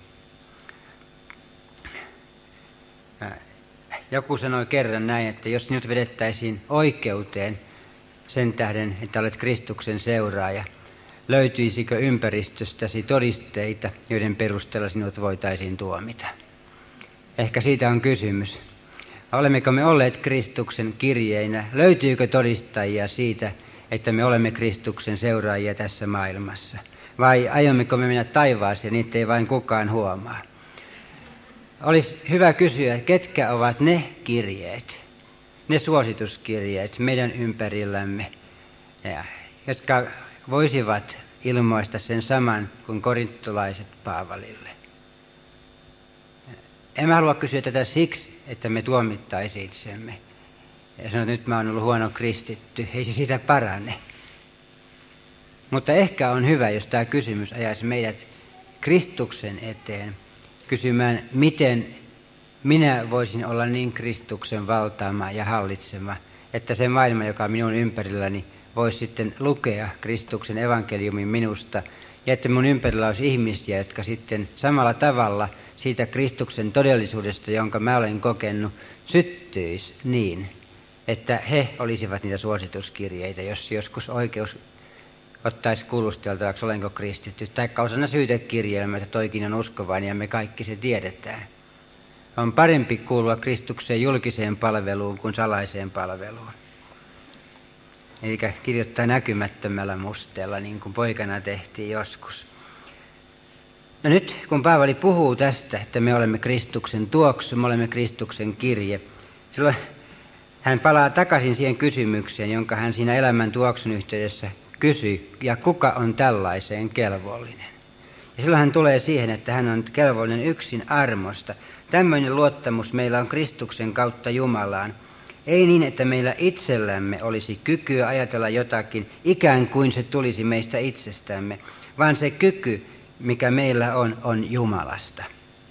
Joku sanoi kerran näin, että jos sinut vedettäisiin oikeuteen sen tähden, että olet Kristuksen seuraaja, löytyisikö ympäristöstäsi todisteita, joiden perusteella sinut voitaisiin tuomita? Ehkä siitä on kysymys. Olemmeko me olleet Kristuksen kirjeinä? Löytyykö todistajia siitä, että me olemme Kristuksen seuraajia tässä maailmassa? Vai aiommeko me mennä taivaaseen, niitä ei vain kukaan huomaa? Olisi hyvä kysyä, ketkä ovat ne kirjeet, ne suosituskirjeet meidän ympärillämme, jotka voisivat ilmoista sen saman kuin korintolaiset Paavalille. En mä halua kysyä tätä siksi, että me tuomittaisiin itsemme. Ja sanot, että nyt mä oon ollut huono kristitty, ei se siitä parane. Mutta ehkä on hyvä, jos tämä kysymys ajaisi meidät Kristuksen eteen kysymään, miten minä voisin olla niin Kristuksen valtaama ja hallitsema, että se maailma, joka on minun ympärilläni, voisi sitten lukea Kristuksen evankeliumin minusta, ja että minun ympärillä olisi ihmisiä, jotka sitten samalla tavalla siitä Kristuksen todellisuudesta, jonka mä olen kokenut, syttyisi niin, että he olisivat niitä suosituskirjeitä, jos joskus oikeus ottaisi kuulusteltavaksi, olenko kristitty, tai osana syytekirjelmä, että toikin on uskovainen ja me kaikki se tiedetään. On parempi kuulua Kristuksen julkiseen palveluun kuin salaiseen palveluun. Eli kirjoittaa näkymättömällä musteella, niin kuin poikana tehtiin joskus. No nyt, kun Paavali puhuu tästä, että me olemme Kristuksen tuoksu, me olemme Kristuksen kirje, silloin hän palaa takaisin siihen kysymykseen, jonka hän siinä elämän tuoksun yhteydessä kysyi, ja kuka on tällaiseen kelvollinen. Ja silloin hän tulee siihen, että hän on kelvollinen yksin armosta. Tämmöinen luottamus meillä on Kristuksen kautta Jumalaan. Ei niin, että meillä itsellämme olisi kykyä ajatella jotakin, ikään kuin se tulisi meistä itsestämme, vaan se kyky, mikä meillä on, on Jumalasta,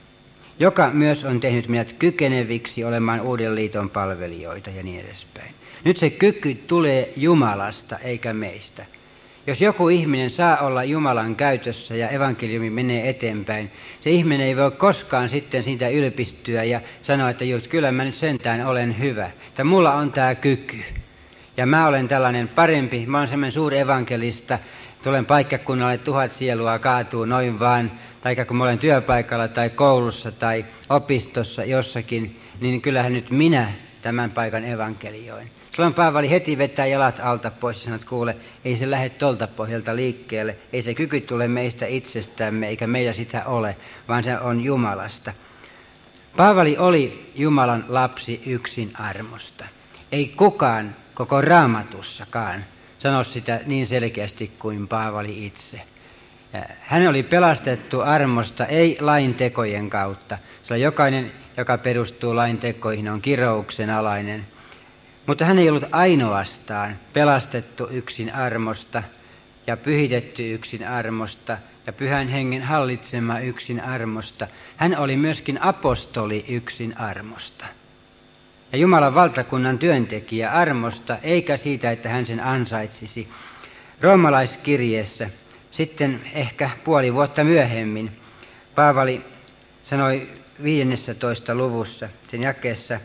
joka myös on tehnyt meidät kykeneviksi olemaan uuden liiton palvelijoita ja niin edespäin. Nyt se kyky tulee Jumalasta eikä meistä. Jos joku ihminen saa olla Jumalan käytössä ja evankeliumi menee eteenpäin, se ihminen ei voi koskaan sitten siitä ylpistyä ja sanoa, että just kyllä mä nyt sentään olen hyvä, että mulla on tämä kyky. Ja mä olen tällainen parempi, mä olen semmoinen suuri evankelista, tulen paikkakunnalle, tuhat sielua kaatuu noin vaan, tai kun mä olen työpaikalla tai koulussa tai opistossa jossakin, niin kyllähän nyt minä tämän paikan evankelioin. Silloin Paavali heti vetää jalat alta pois ja sanoo, että kuule, ei se lähde tolta pohjalta liikkeelle, ei se kyky tule meistä itsestämme, eikä meillä sitä ole, vaan se on Jumalasta. Paavali oli Jumalan lapsi yksin armosta. Ei kukaan koko Raamatussakaan sano sitä niin selkeästi kuin Paavali itse. Hän oli pelastettu armosta, ei lain tekojen kautta. Sillä jokainen, joka perustuu lain tekoihin, on kirouksen alainen. Mutta hän ei ollut ainoastaan pelastettu yksin armosta ja pyhitetty yksin armosta ja pyhän hengen hallitsema yksin armosta. Hän oli myöskin apostoli yksin armosta. Ja Jumalan valtakunnan työntekijä armosta, eikä siitä, että hän sen ansaitsisi. Roomalaiskirjeessä sitten ehkä puoli vuotta myöhemmin Paavali sanoi viidennentoista luvussa, sen jakeessa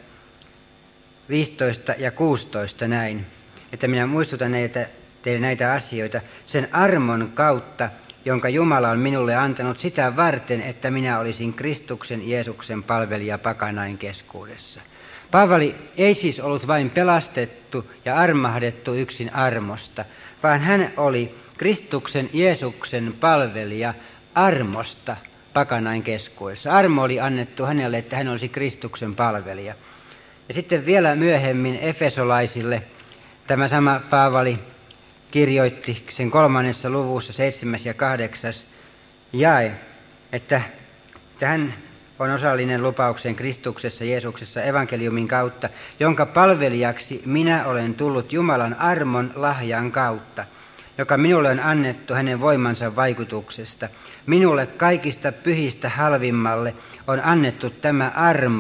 viisitoista ja kuusitoista näin, että minä muistutan näitä, teille näitä asioita sen armon kautta, jonka Jumala on minulle antanut sitä varten, että minä olisin Kristuksen Jeesuksen palvelija pakanain keskuudessa. Paavali ei siis ollut vain pelastettu ja armahdettu yksin armosta, vaan hän oli Kristuksen Jeesuksen palvelija armosta pakanain keskuudessa. Armo oli annettu hänelle, että hän olisi Kristuksen palvelija. Ja sitten vielä myöhemmin Efesolaisille tämä sama Paavali kirjoitti sen kolmannessa luvussa seitsemäs ja kahdeksas jae, että hän on osallinen lupaukseen Kristuksessa Jeesuksessa evankeliumin kautta, jonka palvelijaksi minä olen tullut Jumalan armon lahjan kautta, joka minulle on annettu hänen voimansa vaikutuksesta. Minulle kaikista pyhistä halvimmalle on annettu tämä armo,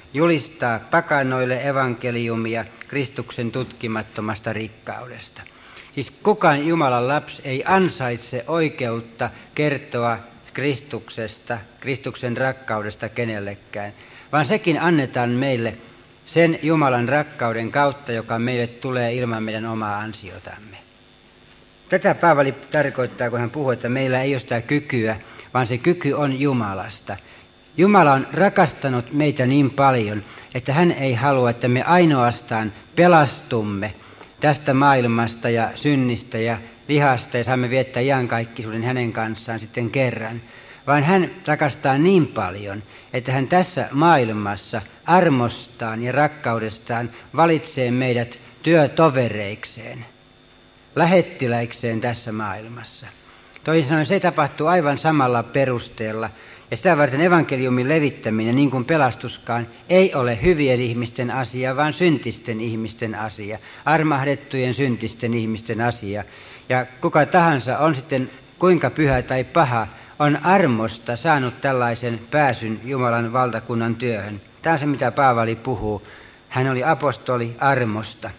julistaa pakanoille evankeliumia Kristuksen tutkimattomasta rikkaudesta. Siis kukaan Jumalan lapsi ei ansaitse oikeutta kertoa Kristuksesta, Kristuksen rakkaudesta kenellekään, vaan sekin annetaan meille sen Jumalan rakkauden kautta, joka meille tulee ilman meidän omaa ansiotamme. Tätä Paavali tarkoittaa, kun hän puhuu, että meillä ei ole sitä kykyä, vaan se kyky on Jumalasta. Jumala on rakastanut meitä niin paljon, että hän ei halua, että me ainoastaan pelastumme tästä maailmasta ja synnistä ja vihasta ja saamme viettää iankaikkisuuden hänen kanssaan sitten kerran, vaan hän rakastaa niin paljon, että hän tässä maailmassa armostaan ja rakkaudestaan valitsee meidät työtovereikseen, lähettiläikseen tässä maailmassa. Toisin sanoen se tapahtuu aivan samalla perusteella, ja sitä varten evankeliumin levittäminen, niin kuin pelastuskaan, ei ole hyvien ihmisten asia, vaan syntisten ihmisten asia, armahdettujen syntisten ihmisten asia. Ja kuka tahansa on sitten kuinka pyhä tai paha, on armosta saanut tällaisen pääsyn Jumalan valtakunnan työhön. Tämä on se, mitä Paavali puhuu. Hän oli apostoli armosta.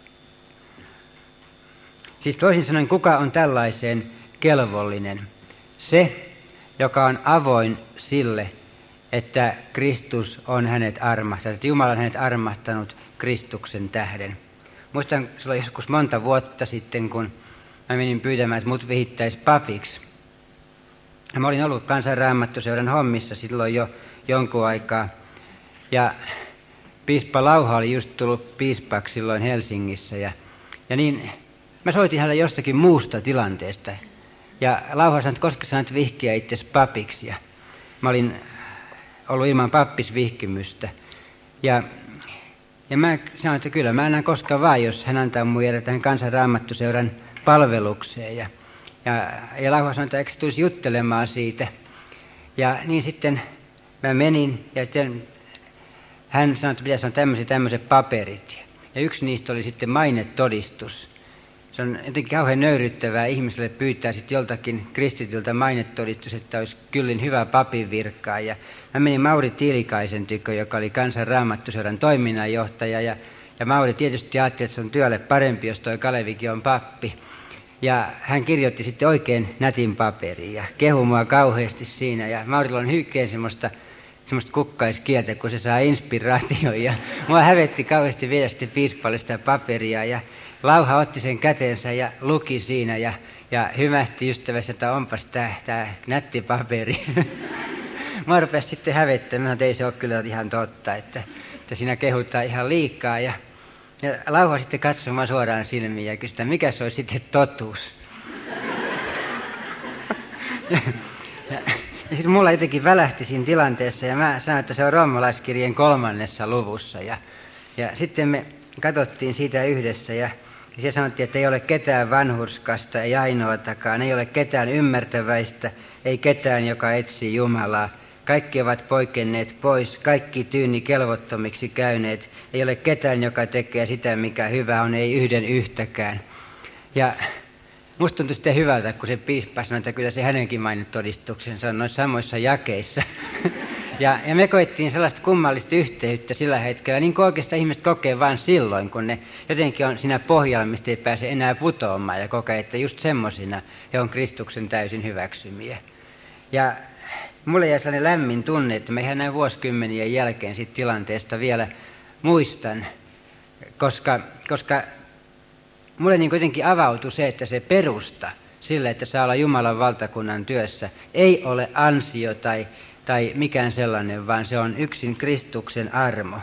Siis toisin sanoen, kuka on tällaiseen kelvollinen? Se, joka on avoin sille, että Kristus on hänet armahtanut, että Jumala on hänet armahtanut Kristuksen tähden. Muistan silloin joskus monta vuotta sitten, kun mä menin pyytämään, että mut vihittäisi papiksi. Mä olin ollut Kansanraamattuseuran hommissa silloin jo jonkun aikaa. Ja piispa Lauha oli just tullut piispaksi silloin Helsingissä. Ja, ja niin mä soitin hänelle jostakin muusta tilanteesta. Ja Lauha sanoi, että koska sä nyt vihkiä itsesi papiksi. Ja mä olin ollut ilman pappisvihkimystä. Ja, ja mä sanoin, että kyllä mä annan koska vaan, jos hän antaa mun jäädä tähän Kansanraamattuseuran palvelukseen. Ja, ja, ja Lauha sanoi, että eikö tulisi juttelemaan siitä. Ja niin sitten mä menin ja sitten hän sanoi, että pitäisi olla tämmöiset, tämmöiset paperit. Ja yksi niistä oli sitten mainetodistus. Se on jotenkin kauhean nöyryttävää ihmiselle pyytää sitten joltakin kristityltä mainetodistus, että olisi kyllin hyvä papin virkaa. Ja mä menin Mauri Tiilikaisen tykö, joka oli Kansanraamattuseuran toiminnanjohtaja. Ja, ja Mauri tietysti ajatteli, että se on työlle parempi, jos toi Kalevikin on pappi. Ja hän kirjoitti sitten oikein nätin paperin ja kehui mua kauheasti siinä. Ja Maurilla on hykkeen semmoista, semmoista kukkaiskieltä, kun se saa inspiraation. Ja mua hävetti kauheasti viedä sitten piispalle sitä paperia. Ja Lauha otti sen käteensä ja luki siinä ja, ja hymähti ystävässä, että onpas tää, tää nätti paperi. Mä rupesin sitten hävettämään, että ei se ole kyllä ihan totta, että, että siinä kehutaan ihan liikaa. Ja, ja Lauha sitten katsoi mua suoraan silmiin ja kysyi, mikä se olisi sitten totuus. ja, ja, ja sitten mulla jotenkin välähti siinä tilanteessa ja mä sanoin, että se on roomalaiskirjeen kolmannessa luvussa. Ja, ja sitten me katsottiin siitä yhdessä ja ja sanottiin, että ei ole ketään vanhurskasta, ei ainoatakaan, ei ole ketään ymmärtäväistä, ei ketään, joka etsii Jumalaa. Kaikki ovat poikenneet pois, kaikki tyyni kelvottomiksi käyneet. Ei ole ketään, joka tekee sitä, mikä hyvä on, ei yhden yhtäkään. Ja musta tuntui sitten hyvältä, kun se piispa sanoi, että kyllä se hänenkin mainitodistuksensa on noissa samoissa jakeissa. Ja, ja me koettiin sellaista kummallista yhteyttä sillä hetkellä, niin kuin oikeastaan ihmiset kokee vain silloin, kun ne jotenkin on siinä pohjalla, mistä ei pääse enää putoamaan ja kokee, että just semmosina he on Kristuksen täysin hyväksymiä. Ja mulle jäi sellainen lämmin tunne, että mä ihan näin vuosikymmenien jälkeen siitä tilanteesta vielä muistan, koska, koska mulle niin kuitenkin avautui se, että se perusta sille, että saa olla Jumalan valtakunnan työssä, ei ole ansio tai tai mikään sellainen, vaan se on yksin Kristuksen armo.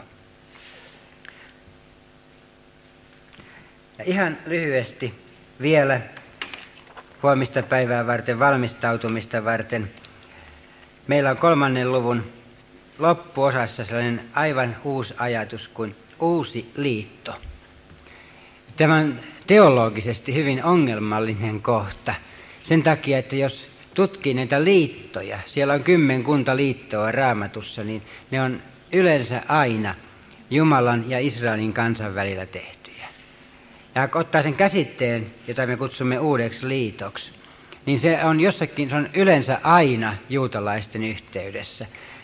Ja ihan lyhyesti vielä huomista päivää varten, valmistautumista varten. Meillä on kolmannen luvun loppuosassa sellainen aivan uusi ajatus kuin uusi liitto. Tämä on teologisesti hyvin ongelmallinen kohta sen takia, että jos tutkii näitä liittoja, siellä on kymmenkunta liittoa Raamatussa, niin ne on yleensä aina Jumalan ja Israelin kansan välillä tehtyjä. Ja kun ottaa sen käsitteen, jota me kutsumme uudeksi liitoksi, niin se on jossakin, se on yleensä aina juutalaisten yhteydessä.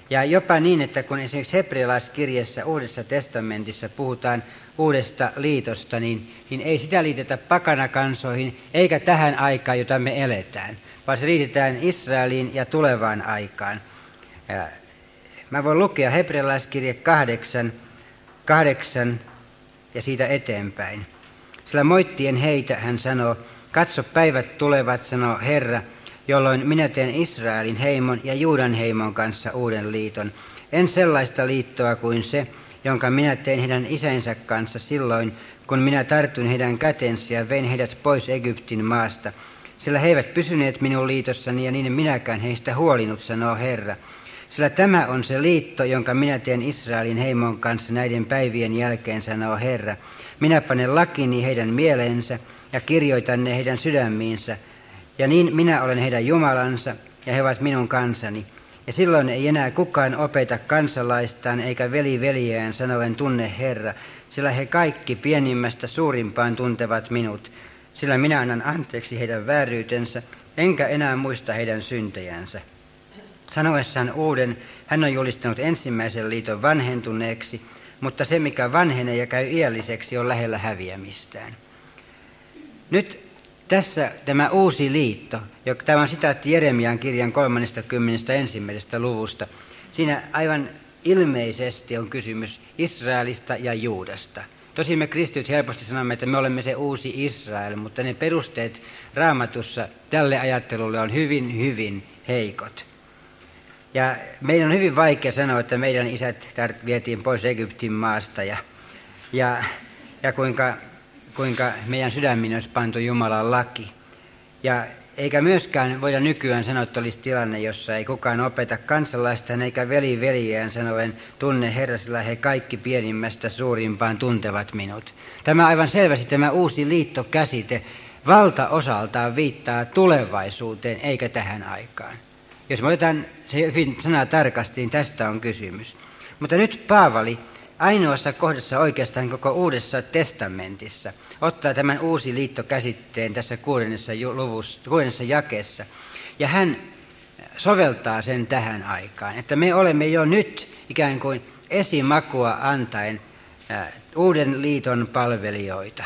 Ja jopa niin, että kun esimerkiksi hebrealaiskirjassa Uudessa testamentissa puhutaan uudesta liitosta, niin, niin ei sitä liitetä pakanakansoihin eikä tähän aikaan, jota me eletään, vaan se liitetään Israeliin ja tulevaan aikaan. Ja mä voin lukea hebrealaiskirje kahdeksan, kahdeksan ja siitä eteenpäin. Sillä moittien heitä hän sanoo, katso päivät tulevat, sanoo Herra, jolloin minä teen Israelin heimon ja Juudan heimon kanssa uuden liiton. En sellaista liittoa kuin se, jonka minä tein heidän isänsä kanssa silloin, kun minä tartuin heidän kätensä ja vein heidät pois Egyptin maasta. Sillä he eivät pysyneet minun liitossani ja niin minäkään heistä huolinut, sanoo Herra. Sillä tämä on se liitto, jonka minä teen Israelin heimon kanssa näiden päivien jälkeen, sanoo Herra. Minä panen lakini heidän mieleensä ja kirjoitan ne heidän sydämiinsä. Ja niin minä olen heidän Jumalansa ja he ovat minun kansani. Ja silloin ei enää kukaan opeta kansalaistaan eikä veli veljeään sanoen tunne Herra, sillä he kaikki pienimmästä suurimpaan tuntevat minut. Sillä minä annan anteeksi heidän vääryytensä, enkä enää muista heidän syntejänsä. Sanoessaan uuden, hän on julistanut ensimmäisen liiton vanhentuneeksi, mutta se mikä vanhenee ja käy iälliseksi on lähellä häviämistään. Nyt tässä tämä uusi liitto, joka tämä on sitaatti Jeremian kirjan kolmannesta ensimmäisestä luvusta. Siinä aivan ilmeisesti on kysymys Israelista ja Juudasta. Tosin me kristityt helposti sanomme, että me olemme se uusi Israel, mutta ne perusteet Raamatussa tälle ajattelulle on hyvin, hyvin heikot. Ja meidän on hyvin vaikea sanoa, että meidän isät vietiin pois Egyptin maasta ja, ja, ja kuinka... kuinka meidän sydämiin olisi pantu Jumalan laki. Ja eikä myöskään voida nykyään sanoa, että olisi tilanne, jossa ei kukaan opeta kansalaistaan eikä veli veljeään sanoen tunne Herra, sillä he kaikki pienimmästä suurimpaan tuntevat minut. Tämä aivan selvästi tämä uusi liittokäsite valtaosaltaan viittaa tulevaisuuteen eikä tähän aikaan. Jos me otetaan se hyvin sanaa tarkasti, niin tästä on kysymys. Mutta nyt Paavali ainoassa kohdassa oikeastaan koko Uudessa testamentissa ottaa tämän uusi liittokäsitteen tässä kuudennessa, luvussa, kuudennessa jakeessa. Ja hän soveltaa sen tähän aikaan, että me olemme jo nyt ikään kuin esimakua antaen ää, uuden liiton palvelijoita.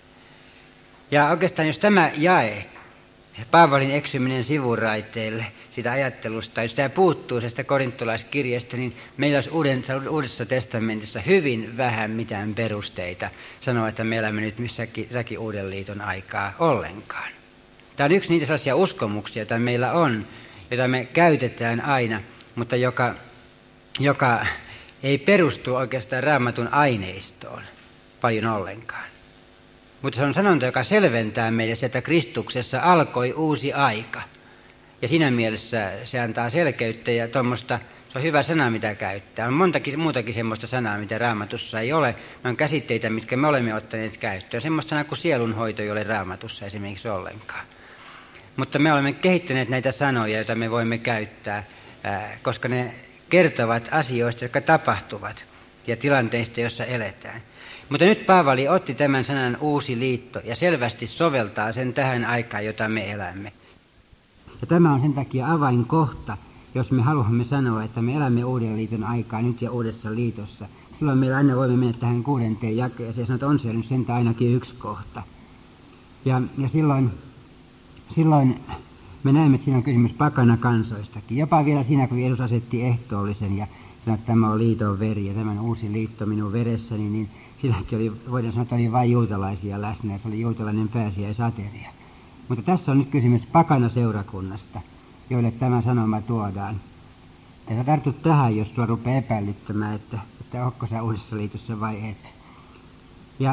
Ja oikeastaan jos tämä jae, Paavalin eksyminen sivuraiteille sitä ajattelusta, jos tämä puuttuu tästä korintolaiskirjasta, niin meillä olisi uuden, Uudessa testamentissa hyvin vähän mitään perusteita sanoa, että me elämme nyt missäkin, missäkin uuden liiton aikaa ollenkaan. Tämä on yksi niitä sellaisia uskomuksia, joita meillä on, joita me käytetään aina, mutta joka, joka ei perustu oikeastaan Raamatun aineistoon paljon ollenkaan. Mutta se on sanonta, joka selventää meille se, että Kristuksessa alkoi uusi aika. Ja siinä mielessä se antaa selkeyttä ja tuommoista, se on hyvä sana, mitä käyttää. On montakin muutakin semmoista sanaa, mitä Raamatussa ei ole. Ne on käsitteitä, mitkä me olemme ottaneet käyttöön. Semmoista sanaa kuin sielunhoito ei ole Raamatussa esimerkiksi ollenkaan. Mutta me olemme kehittäneet näitä sanoja, joita me voimme käyttää, koska ne kertovat asioista, jotka tapahtuvat ja tilanteista, joissa eletään. Mutta nyt Paavali otti tämän sanan uusi liitto ja selvästi soveltaa sen tähän aikaan, jota me elämme. Ja tämä on sen takia avainkohta, jos me haluamme sanoa, että me elämme uuden liiton aikaa nyt ja uudessa liitossa. Silloin meillä aina voimme mennä tähän kuudenteen jakeeseen ja sanoa, että on siellä nyt sentään ainakin yksi kohta. Ja, ja silloin, silloin me näemme, että siinä on kysymys pakana kansoistakin. Jopa vielä siinä, kun Jeesus asetti ehtoollisen ja sanoi, että tämä on liiton veri ja tämän uusi liitto minun veressäni, niin silläkin oli, voidaan sanoa, että oli vain juutalaisia läsnä ja se oli juutalainen pääsiäisateria. Mutta tässä on nyt kysymys pakana seurakunnasta, joille tämä sanoma tuodaan. Ja sä tartut tähän, jos tuo rupeaa epäilyttämään, että, että onko sä uudessa liitossa vai et. Ja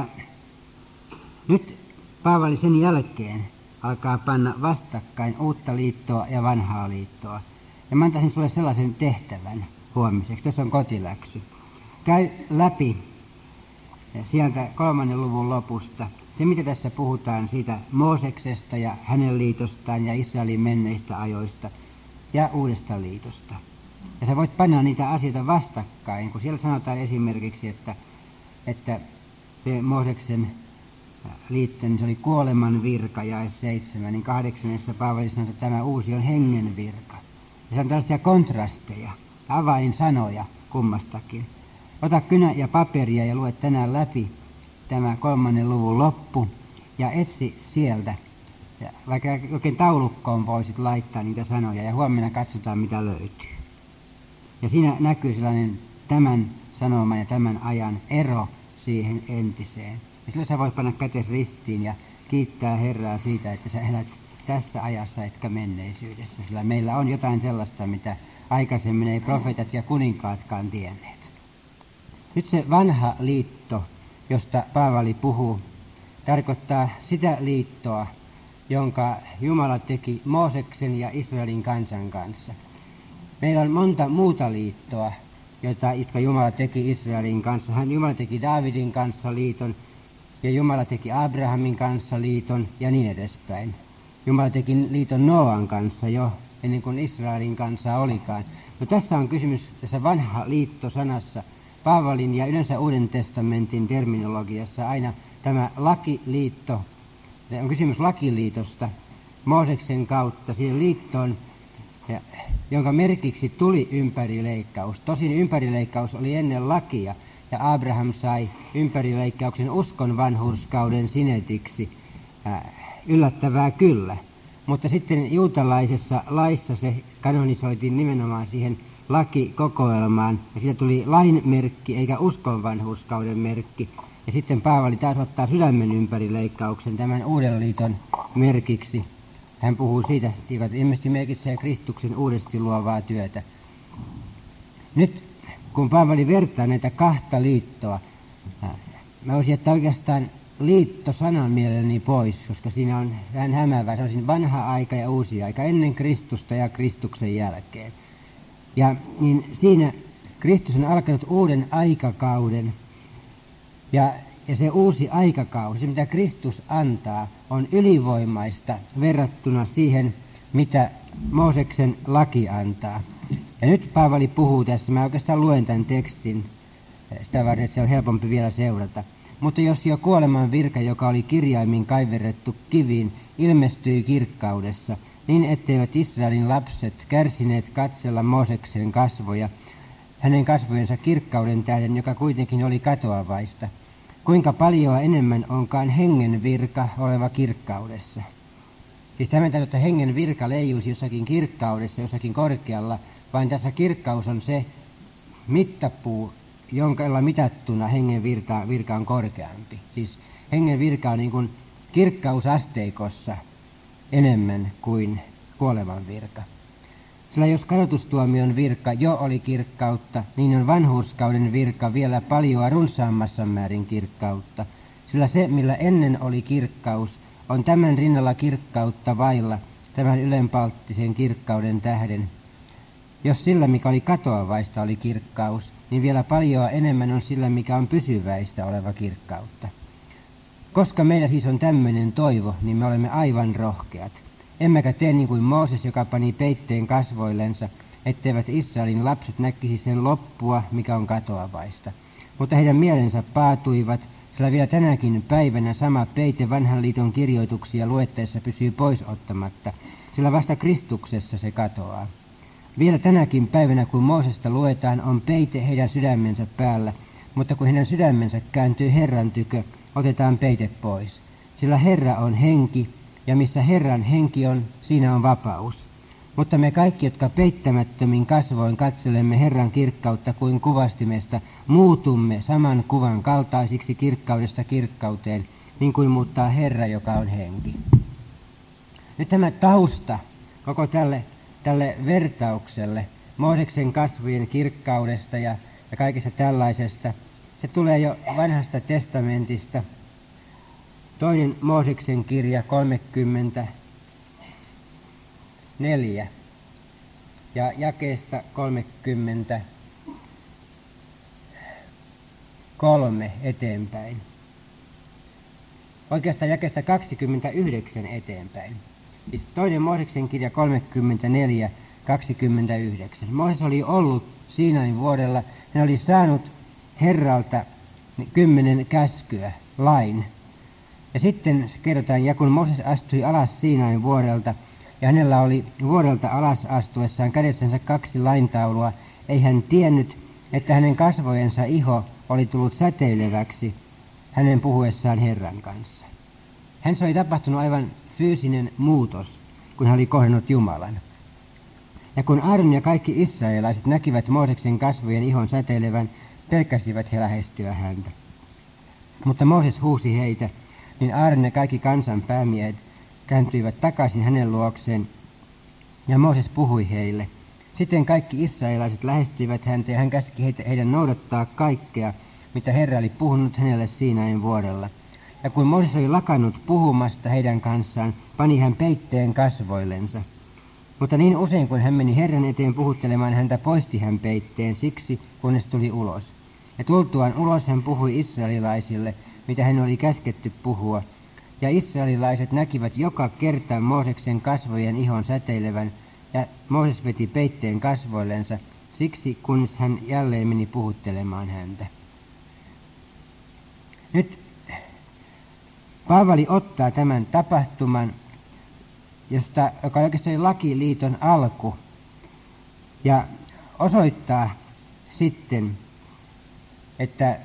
nyt Paavali sen jälkeen alkaa panna vastakkain uutta liittoa ja vanhaa liittoa. Ja mä antaisin sulle sellaisen tehtävän huomiseksi. Tässä on kotiläksy. Käy läpi sieltä kolmannen luvun lopusta. Se, mitä tässä puhutaan siitä Mooseksesta ja hänen liitostaan ja Israelin menneistä ajoista ja uudesta liitosta. Ja sä voit panna niitä asioita vastakkain, kun siellä sanotaan esimerkiksi, että, että se Mooseksen liitto, niin se oli kuoleman virka ja seitsemän, niin kahdeksannessa Paavali sanoi, että tämä uusi on hengen virka. Ja se on tällaisia kontrasteja. avainsanoja kummastakin. Ota kynä ja paperia ja lue tänään läpi tämä kolmannen luvun loppu ja etsi sieltä. Ja vaikka jokin taulukkoon voisit laittaa niitä sanoja ja huomenna katsotaan mitä löytyy. Ja siinä näkyy sellainen tämän sanoman ja tämän ajan ero siihen entiseen. Ja sillä sä voit panna kätes ristiin ja kiittää Herraa siitä, että sä elät tässä ajassa etkä menneisyydessä. Sillä meillä on jotain sellaista, mitä aikaisemmin ei profeetat ja kuninkaatkaan tienneet. Nyt se vanha liitto, josta Paavali puhuu, tarkoittaa sitä liittoa, jonka Jumala teki Mooseksen ja Israelin kansan kanssa. Meillä on monta muuta liittoa, joita, jotka Jumala teki Israelin kanssa. Hän Jumala teki Daavidin kanssa liiton, ja Jumala teki Abrahamin kanssa liiton, ja niin edespäin. Jumala teki liiton Noan kanssa jo, ennen kuin Israelin kanssa olikaan. No tässä on kysymys tässä vanha liitto-sanassa, Paavalin ja yleensä Uuden testamentin terminologiassa aina tämä lakiliitto. On kysymys lakiliitosta Mooseksen kautta siihen liittoon, ja, jonka merkiksi tuli ympärileikkaus. Tosin ympärileikkaus oli ennen lakia, ja Abraham sai ympärileikkauksen uskon vanhurskauden sinetiksi. Äh, yllättävää kyllä. Mutta sitten juutalaisessa laissa se kanonisoitiin nimenomaan siihen lakikokoelmaan, ja siitä tuli lain merkki eikä uskon vanhurskauden merkki. Ja sitten Paavali taas ottaa sydämen ympärileikkauksen tämän uuden liiton merkiksi. Hän puhuu siitä, että ilmeisesti merkitsee Kristuksen uudesti luovaa työtä. Nyt kun Paavali vertaa näitä kahta liittoa, mä voisin jättää oikeastaan liitto-sanan mielelläni pois, koska siinä on vähän hämäävää. Se on siinä vanha aika ja uusi aika, ennen Kristusta ja Kristuksen jälkeen. Ja niin siinä Kristus on alkanut uuden aikakauden. Ja, ja se uusi aikakausi, se mitä Kristus antaa, on ylivoimaista verrattuna siihen, mitä Mooseksen laki antaa. Ja nyt Paavali puhuu tässä, mä oikeastaan luen tämän tekstin, sitä varten, että se on helpompi vielä seurata. Mutta jos jo kuoleman virka, joka oli kirjaimin kaiverrettu kiviin, ilmestyi kirkkaudessa, niin etteivät Israelin lapset kärsineet katsella Mooseksen kasvoja, hänen kasvojensa kirkkauden tähden, joka kuitenkin oli katoavaista. Kuinka paljon enemmän onkaan hengen virka oleva kirkkaudessa. Siis tämä tarkoittaa, että hengen virka leijuisi jossakin kirkkaudessa, jossakin korkealla, vaan tässä kirkkaus on se mittapuu, jonka mitattuna hengen virka, virka on korkeampi. Siis hengen virka on niin kuin kirkkausasteikossa enemmän kuin kuoleman virka. Sillä jos kadotustuomion virka jo oli kirkkautta, niin on vanhurskauden virka vielä paljon runsaammassa määrin kirkkautta. Sillä se, millä ennen oli kirkkaus, on tämän rinnalla kirkkautta vailla tämän ylenpalttisen kirkkauden tähden. Jos sillä, mikä oli katoavaista, oli kirkkaus, niin vielä paljon enemmän on sillä, mikä on pysyväistä oleva kirkkautta. Koska meillä siis on tämmöinen toivo, niin me olemme aivan rohkeat. Emmekä tee niin kuin Mooses, joka pani peitteen kasvoillensa, etteivät Israelin lapset näkisi sen loppua, mikä on katoavaista. Mutta heidän mielensä paatuivat, sillä vielä tänäkin päivänä sama peite vanhan liiton kirjoituksia luetteessa pysyy pois ottamatta, sillä vasta Kristuksessa se katoaa. Vielä tänäkin päivänä, kun Moosesta luetaan, on peite heidän sydämensä päällä, mutta kun heidän sydämensä kääntyy Herran tykö, otetaan peite pois. Sillä Herra on henki, ja missä Herran henki on, siinä on vapaus. Mutta me kaikki, jotka peittämättömin kasvoin katselemme Herran kirkkautta kuin kuvastimesta, muutumme saman kuvan kaltaisiksi kirkkaudesta kirkkauteen, niin kuin muuttaa Herra, joka on henki. Nyt tämä tausta koko tälle, tälle vertaukselle, Mooseksen kasvojen kirkkaudesta ja, ja kaikesta tällaisesta, se tulee jo vanhasta testamentista. Toinen Mooseksen kirja kolmekymmentäneljä ja jakeesta kolmekymmentäkolme eteenpäin. Oikeastaan jakeesta kaksikymmentäyhdeksän eteenpäin. Siis toinen Mooseksen kirja kolmekymmentäneljä kaksikymmentäyhdeksän. Mooses oli ollut Siinain vuodella, hän oli saanut Herralta kymmenen käskyä, lain. Ja sitten kerrotaan, ja kun Mooses astui alas Siinain vuorelta, ja hänellä oli vuorelta alas astuessaan kädessänsä kaksi laintaulua, ei hän tiennyt, että hänen kasvojensa iho oli tullut säteileväksi hänen puhuessaan Herran kanssa. Hänessä oli tapahtunut aivan fyysinen muutos, kun hän oli kohdannut Jumalan. Ja kun Aaron ja kaikki israelilaiset näkivät Mooseksen kasvojen ihon säteilevän, pelkäsivät he lähestyä häntä. Mutta Mooses huusi heitä, niin Aaron ja kaikki kansan päämiehet kääntyivät takaisin hänen luokseen, ja Mooses puhui heille. Sitten kaikki israelilaiset lähestyivät häntä, ja hän käski heitä, heidän noudattaa kaikkea, mitä Herra oli puhunut hänelle Siinain vuorella. Ja kun Mooses oli lakannut puhumasta heidän kanssaan, pani hän peitteen kasvoillensa. Mutta niin usein, kun hän meni Herran eteen puhuttelemaan, häntä poisti hän peitteen siksi, kunnes tuli ulos. Ja tultuaan ulos hän puhui israelilaisille, mitä hän oli käsketty puhua. Ja israelilaiset näkivät joka kerta Mooseksen kasvojen ihon säteilevän, ja Mooses veti peitteen kasvoillensa, siksi kunnes hän jälleen meni puhuttelemaan häntä. Nyt Paavali ottaa tämän tapahtuman, josta, joka oikeastaan oli lakiliiton alku, ja osoittaa sitten, että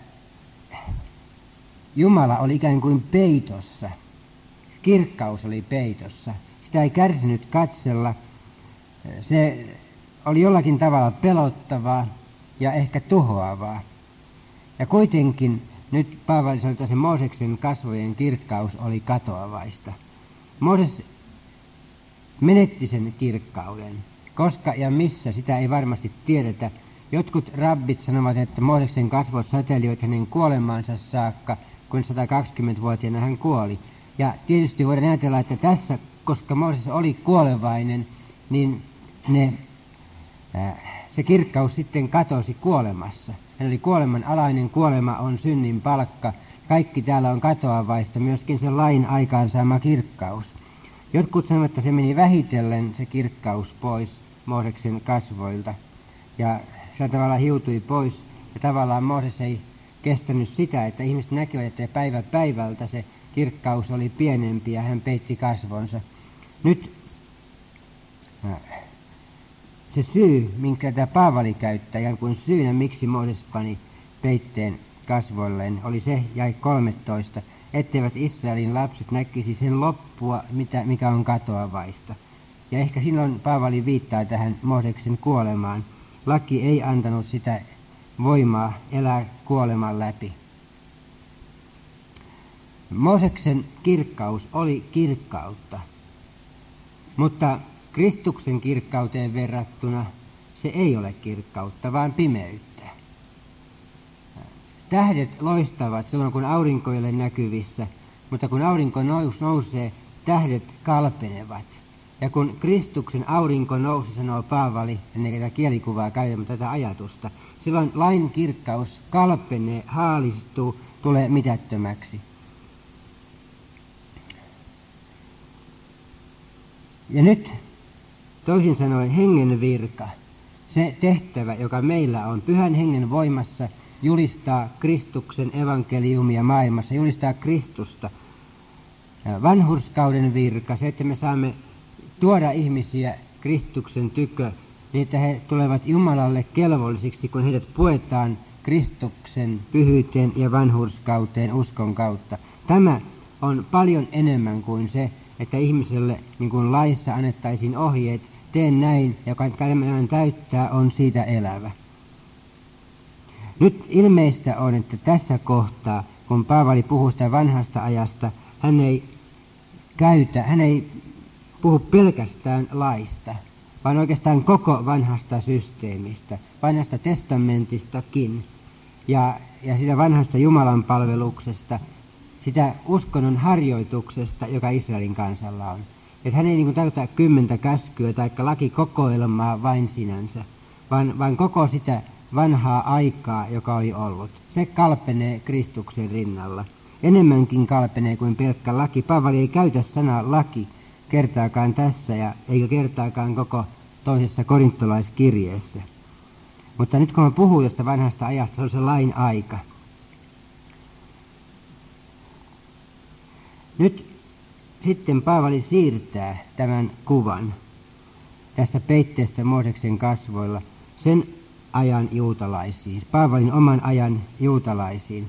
Jumala oli ikään kuin peitossa. Kirkkaus oli peitossa. Sitä ei kärsinyt katsella. Se oli jollakin tavalla pelottavaa ja ehkä tuhoavaa. Ja kuitenkin nyt Paavali sanoi, että se Mooseksen kasvojen kirkkaus oli katoavaista. Mooses menetti sen kirkkauden. Koska ja missä, sitä ei varmasti tiedetä. Jotkut rabbit sanovat, että Mooseksen kasvot säteilivät hänen kuolemaansa saakka, kun satakaksikymmentävuotiaana hän kuoli. Ja tietysti voidaan ajatella, että tässä, koska Mooses oli kuolevainen, niin ne, äh, se kirkkaus sitten katosi kuolemassa. Hän oli kuoleman alainen, kuolema on synnin palkka. Kaikki täällä on katoavaista, myöskin se lain aikaansaama kirkkaus. Jotkut sanovat, että se meni vähitellen se kirkkaus pois Mooseksen kasvoilta. Ja se tavallaan hiutui pois. Ja tavallaan Mooses ei kestänyt sitä, että ihmiset näkivät, että päivä päivältä se kirkkaus oli pienempi ja hän peitti kasvonsa. Nyt se syy, minkä tämä Paavali käyttää, ja kuin syynä, miksi Mooses pani peitteen kasvoilleen, oli se, jäi kolmetoista, etteivät Israelin lapset näkisi sen loppua, mitä, mikä on katoavaista. Ja ehkä silloin Paavali viittaa tähän Mooseksen kuolemaan. Laki ei antanut sitä voimaa elää kuoleman läpi. Mooseksen kirkkaus oli kirkkautta, mutta Kristuksen kirkkauteen verrattuna se ei ole kirkkautta, vaan pimeyttä. Tähdet loistavat silloin, kun aurinko ei ole näkyvissä, mutta kun aurinko nousee, tähdet kalpenevat. Ja kun Kristuksen aurinko nousi, sanoo Paavali, ennen tätä kielikuvaa käytämme tätä ajatusta, silloin lain kirkkaus kalpenee, haalistuu, tulee mitättömäksi. Ja nyt toisin sanoen hengen virka, se tehtävä, joka meillä on pyhän hengen voimassa, julistaa Kristuksen evankeliumia maailmassa, julistaa Kristusta. Vanhurskauden virka, se, että me saamme tuoda ihmisiä Kristuksen tykö, niin että he tulevat Jumalalle kelvollisiksi, kun heidät puetaan Kristuksen pyhyyteen ja vanhurskauteen uskon kautta. Tämä on paljon enemmän kuin se, että ihmiselle, niin kuin laissa annettaisiin ohjeet, teen näin, joka tämän täyttää, on siitä elävä. Nyt ilmeistä on, että tässä kohtaa, kun Paavali puhuu sitä vanhasta ajasta, hän ei käytä, hän ei puhu pelkästään laista, vaan oikeastaan koko vanhasta systeemistä, vanhasta testamentistakin ja, ja sitä vanhasta Jumalan palveluksesta, sitä uskonnon harjoituksesta, joka Israelin kansalla on. Että hän ei niin kuin tarkoita kymmentä käskyä tai lakikokoelmaa vain sinänsä, vaan, vaan koko sitä vanhaa aikaa, joka oli ollut. Se kalpenee Kristuksen rinnalla. Enemmänkin kalpenee kuin pelkkä laki. Paavali ei käytä sanaa laki kertaakaan tässä ja eikä kertaakaan koko toisessa korintolaiskirjeessä. Mutta nyt kun mä puhun josta vanhasta ajasta, se on se lain aika. Nyt sitten Paavali siirtää tämän kuvan tästä peitteestä Mooseksen kasvoilla sen ajan juutalaisiin, Paavalin oman ajan juutalaisiin.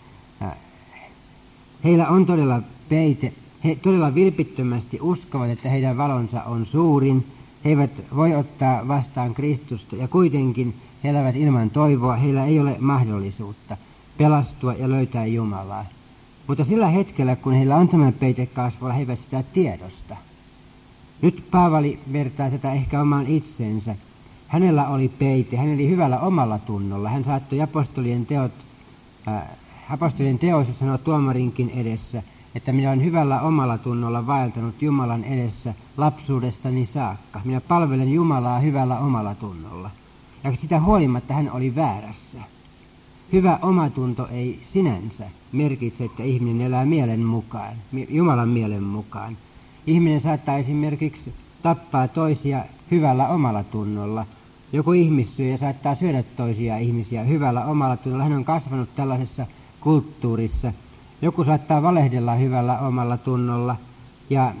Heillä on todella peite, he todella vilpittömästi uskovat, että heidän valonsa on suurin. He eivät voi ottaa vastaan Kristusta ja kuitenkin he elävät ilman toivoa, heillä ei ole mahdollisuutta pelastua ja löytää Jumalaa. Mutta sillä hetkellä, kun heillä on tämä peite kasvoilla, he eivät sitä tiedosta. Nyt Paavali vertaa sitä ehkä omaan itsensä. Hänellä oli peite, hän oli hyvällä omalla tunnolla. Hän saattoi apostolien teot, äh, apostolien teoissa sanoa tuomarinkin edessä, että minä olen hyvällä omalla tunnolla vaeltanut Jumalan edessä lapsuudestani saakka. Minä palvelen Jumalaa hyvällä omalla tunnolla. Ja sitä huolimatta hän oli väärässä. Hyvä omatunto ei sinänsä merkitse, että ihminen elää mielen mukaan, Jumalan mielen mukaan. Ihminen saattaa esimerkiksi tappaa toisia hyvällä omalla tunnolla. Joku ihmissyöjä saattaa syödä toisia ihmisiä hyvällä omalla tunnolla. Hän on kasvanut tällaisessa kulttuurissa. Joku saattaa valehdella hyvällä omalla tunnolla. Ja,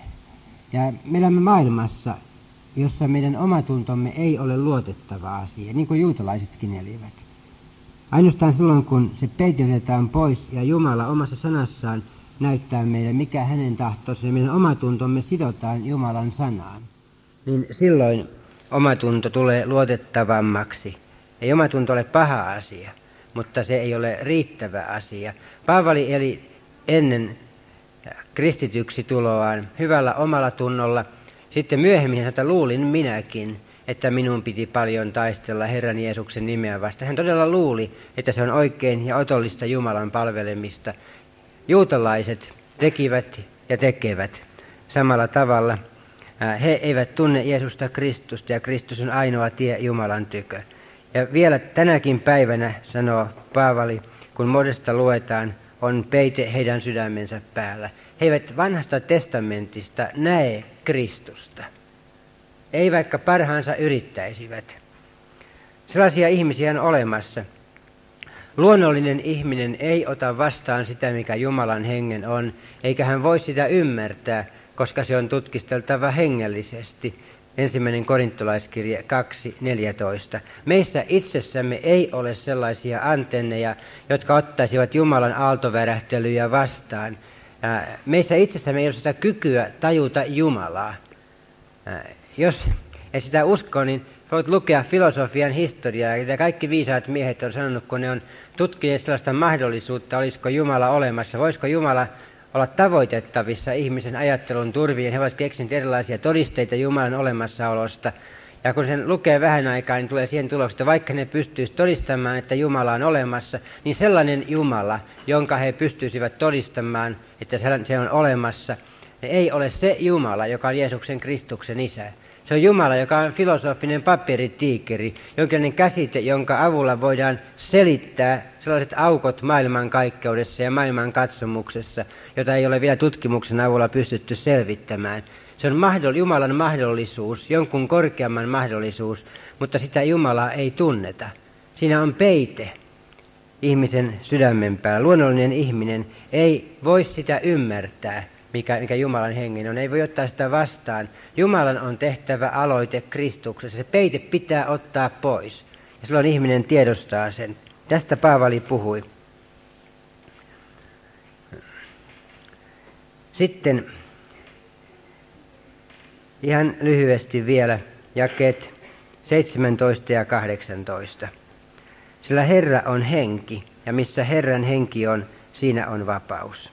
ja me elämme maailmassa, jossa meidän omatuntomme ei ole luotettava asia, niin kuin juutalaisetkin elivät. Ainoastaan silloin, kun se peitelletään pois ja Jumala omassa sanassaan näyttää meille, mikä hänen tahtonsa ja meidän omatuntomme sidotaan Jumalan sanaan, niin silloin omatunto tulee luotettavammaksi. Ei omatunto ole paha asia, mutta se ei ole riittävä asia. Paavali eli ennen kristityksi tuloaan hyvällä omalla tunnolla. Sitten myöhemmin hän sanoi, että luulin minäkin, että minun piti paljon taistella Herran Jeesuksen nimeä vastaan. Hän todella luuli, että se on oikein ja otollista Jumalan palvelemista. Juutalaiset tekivät ja tekevät samalla tavalla. He eivät tunne Jeesusta Kristusta ja Kristus on ainoa tie Jumalan tykö. Ja vielä tänäkin päivänä, sanoo Paavali, kun modesta luetaan, on peite heidän sydämensä päällä. He eivät vanhasta testamentista näe Kristusta. Ei vaikka parhaansa yrittäisivät. Sellaisia ihmisiä on olemassa. Luonnollinen ihminen ei ota vastaan sitä, mikä Jumalan hengen on, eikä hän voi sitä ymmärtää, koska se on tutkisteltava hengellisesti. Ensimmäinen korintolaiskirje kaksi neljätoista. Meissä itsessämme ei ole sellaisia antenneja, jotka ottaisivat Jumalan aaltovärähtelyjä vastaan. Meissä itsessämme ei ole sitä kykyä tajuta Jumalaa. Jos ei sitä usko, niin voit lukea filosofian historiaa, ja kaikki viisaat miehet on sanonut, kun ne on tutkineet sellaista mahdollisuutta, olisiko Jumala olemassa, voisiko Jumala olla tavoitettavissa ihmisen ajattelun turviin. He ovat keksineet erilaisia todisteita Jumalan olemassaolosta. Ja kun sen lukee vähän aikaa, niin tulee siihen tulokseen, että vaikka ne pystyisivät todistamaan, että Jumala on olemassa, niin sellainen Jumala, jonka he pystyisivät todistamaan, että se on olemassa, ei ole se Jumala, joka on Jeesuksen Kristuksen isä. Se on Jumala, joka on filosofinen paperitiikeri, jonkinlainen käsite, jonka avulla voidaan selittää sellaiset aukot maailmankaikkeudessa ja maailman katsomuksessa, jota ei ole vielä tutkimuksen avulla pystytty selvittämään. Se on mahdoll- Jumalan mahdollisuus, jonkun korkeamman mahdollisuus, mutta sitä Jumalaa ei tunneta. Siinä on peite ihmisen sydämen päällä. Luonnollinen ihminen ei voi sitä ymmärtää, mikä, mikä Jumalan hengen on. Ei voi ottaa sitä vastaan. Jumalan on tehtävä aloite Kristuksessa. Se peite pitää ottaa pois. Ja silloin ihminen tiedostaa sen. Tästä Paavali puhui. Sitten ihan lyhyesti vielä jakeet seitsemäntoista ja kahdeksantoista. Sillä Herra on henki, ja missä Herran henki on, siinä on vapaus.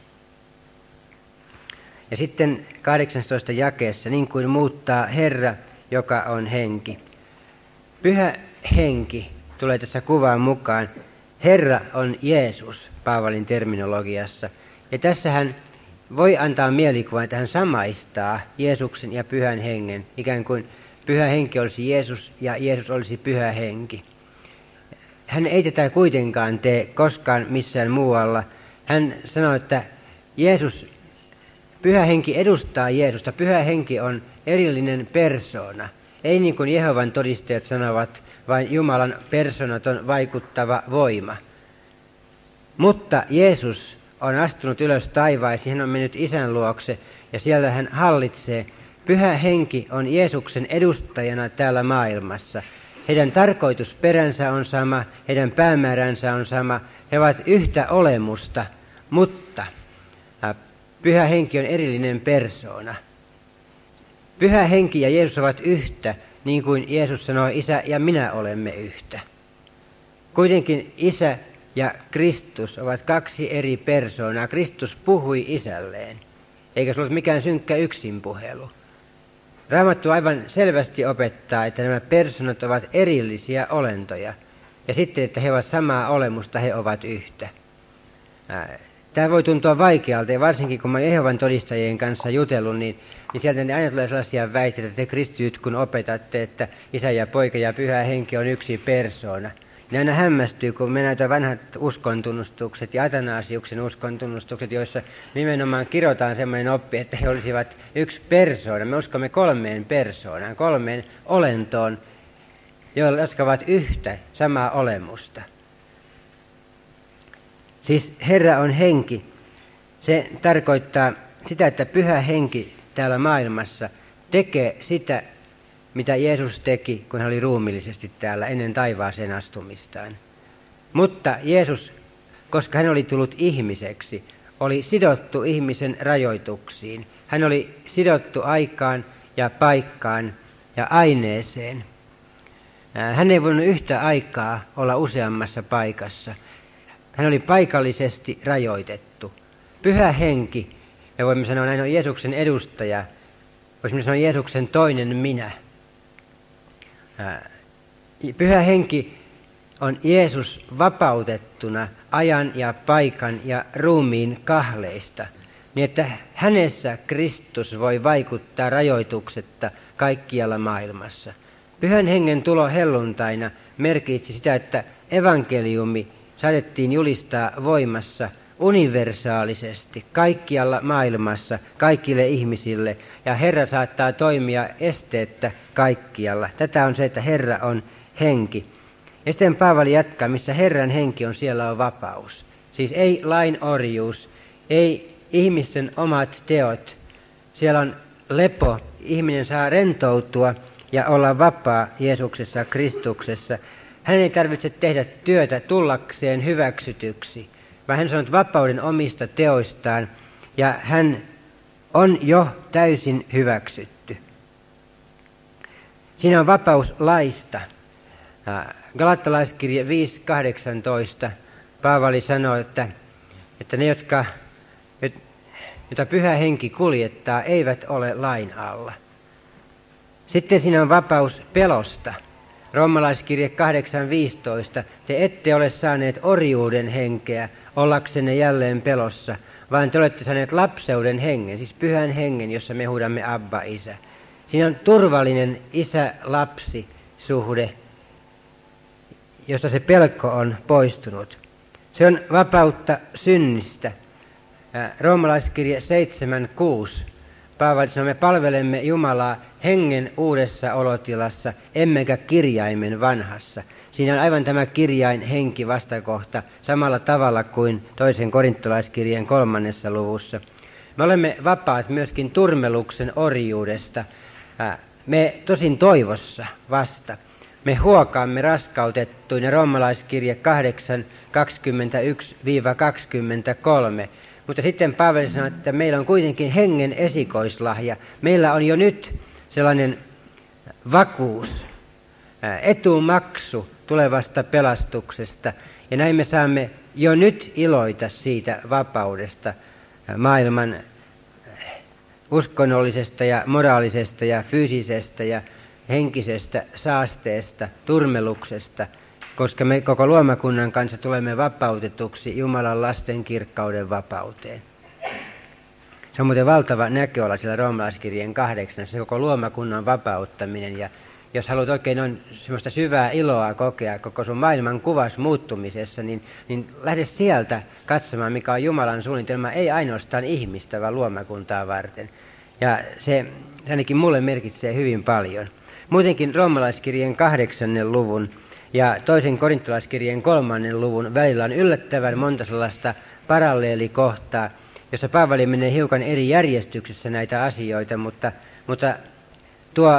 Ja sitten kahdeksantoista jakeessa, niin kuin muuttaa Herra, joka on henki. Pyhä henki tulee tässä kuvaan mukaan. Herra on Jeesus, Paavalin terminologiassa. Ja tässä hän voi antaa mielikuvan, että hän samaistaa Jeesuksen ja pyhän hengen. Ikään kuin pyhä henki olisi Jeesus ja Jeesus olisi pyhä henki. Hän ei tätä kuitenkaan tee koskaan missään muualla. Hän sanoo, että Jeesus, pyhä henki edustaa Jeesusta. Pyhä henki on erillinen persoona. Ei niin kuin Jehovan todistajat sanovat, vaan Jumalan persoonaton vaikuttava voima. Mutta Jeesus on astunut ylös taivaisiin, hän on mennyt Isän luokse ja siellä hän hallitsee. Pyhä henki on Jeesuksen edustajana täällä maailmassa. Heidän tarkoitusperänsä on sama, heidän päämääränsä on sama, he ovat yhtä olemusta, mutta Pyhä Henki on erillinen persoona. Pyhä Henki ja Jeesus ovat yhtä, niin kuin Jeesus sanoi, Isä ja minä olemme yhtä. Kuitenkin Isä ja Kristus ovat kaksi eri persoonaa. Kristus puhui Isälleen, eikä se ollut mikään synkkä yksinpuhelu. Raamattu aivan selvästi opettaa, että nämä persoonat ovat erillisiä olentoja. Ja sitten, että he ovat samaa olemusta, he ovat yhtä. Tämä voi tuntua vaikealta, ja varsinkin kun mä Jehovan todistajien kanssa jutellut, niin, niin sieltä ne aina tulee sellaisia väitteitä, että te kristityt kun opetatte, että Isä ja Poika ja Pyhä Henki on yksi persoona. Ne aina hämmästyy, kun me näytään vanhat uskontunnustukset ja Atanasiuksen uskontunnustukset, joissa nimenomaan kirjoitetaan semmoinen oppi, että he olisivat yksi persoona. Me uskomme kolmeen persoonaan, kolmeen olentoon, jotka ovat yhtä samaa olemusta. Siis Herra on henki. Se tarkoittaa sitä, että Pyhä Henki täällä maailmassa tekee sitä, mitä Jeesus teki, kun hän oli ruumiillisesti täällä ennen taivaaseen astumistaan. Mutta Jeesus, koska hän oli tullut ihmiseksi, oli sidottu ihmisen rajoituksiin. Hän oli sidottu aikaan ja paikkaan ja aineeseen. Hän ei voinut yhtä aikaa olla useammassa paikassa. Hän oli paikallisesti rajoitettu. Pyhä Henki, me voimme sanoa näin, on Jeesuksen edustaja. Voisimme sanoa Jeesuksen toinen minä. Pyhä Henki on Jeesus vapautettuna ajan ja paikan ja ruumiin kahleista, niin että hänessä Kristus voi vaikuttaa rajoituksetta kaikkialla maailmassa. Pyhän Hengen tulo helluntaina merkitsi sitä, että evankeliumi saatettiin julistaa voimassa universaalisesti kaikkialla maailmassa kaikille ihmisille, ja Herra saattaa toimia esteettä kaikkialla. Tätä on se, että Herra on henki. Ja sitten Paavali jatkaa, missä Herran henki on, siellä on vapaus. Siis ei lain orjuus, ei ihmisten omat teot. Siellä on lepo, ihminen saa rentoutua ja olla vapaa Jeesuksessa, Kristuksessa. Hän ei tarvitse tehdä työtä tullakseen hyväksytyksi, vaan hän sanoo vapauden omista teoistaan, ja hän on jo täysin hyväksytty. Siinä on vapaus laista. Galattalaiskirje viisi kahdeksantoista. Paavali sanoo, että, että ne, jotka, joita Pyhä Henki kuljettaa, eivät ole lain alla. Sitten siinä on vapaus pelosta. Roomalaiskirje kahdeksan viisitoista. Te ette ole saaneet orjuuden henkeä ollaksenne jälleen pelossa, vaan te olette saaneet lapseuden hengen, siis Pyhän Hengen, jossa me huudamme Abba, Isä. Siinä on turvallinen isä-lapsi-suhde, josta se pelko on poistunut. Se on vapautta synnistä. Roomalaiskirje seitsemän kuusi. Paavali sanoo, me palvelemme Jumalaa hengen uudessa olotilassa, emmekä kirjaimen vanhassa. Siinä on aivan tämä kirjain henki vastakohta samalla tavalla kuin toisen korintolaiskirjeen kolmannessa luvussa. Me olemme vapaat myöskin turmeluksen orjuudesta. Me tosin toivossa vasta. Me huokaamme raskautettuina, roomalaiskirje kahdeksan kaksikymmentäyksi kaksikymmentäkolme. Mutta sitten Paavali sanoo, että meillä on kuitenkin hengen esikoislahja. Meillä on jo nyt sellainen vakuus, etumaksu tulevasta pelastuksesta. Ja näin me saamme jo nyt iloita siitä vapaudesta, maailman uskonnollisesta ja moraalisesta ja fyysisestä ja henkisestä saasteesta, turmeluksesta, koska me koko luomakunnan kanssa tulemme vapautetuksi Jumalan lasten kirkkauden vapauteen. Se on muuten valtava näköala siellä roomalaiskirjeen kahdeksannessa, se koko luomakunnan vapauttaminen. Ja jos haluat oikein noin semmoista syvää iloa kokea koko sun maailman kuvas muuttumisessa, niin, niin lähde sieltä katsomaan, mikä on Jumalan suunnitelma, ei ainoastaan ihmistä, vaan luomakuntaa varten. Ja se, se ainakin mulle merkitsee hyvin paljon. Muutenkin roomalaiskirjeen kahdeksannen luvun ja toisen korintolaiskirjeen kolmannen luvun välillä on yllättävän monta sellaista paralleelikohtaa, jossa Paavali menee hiukan eri järjestyksessä näitä asioita, mutta, mutta tuo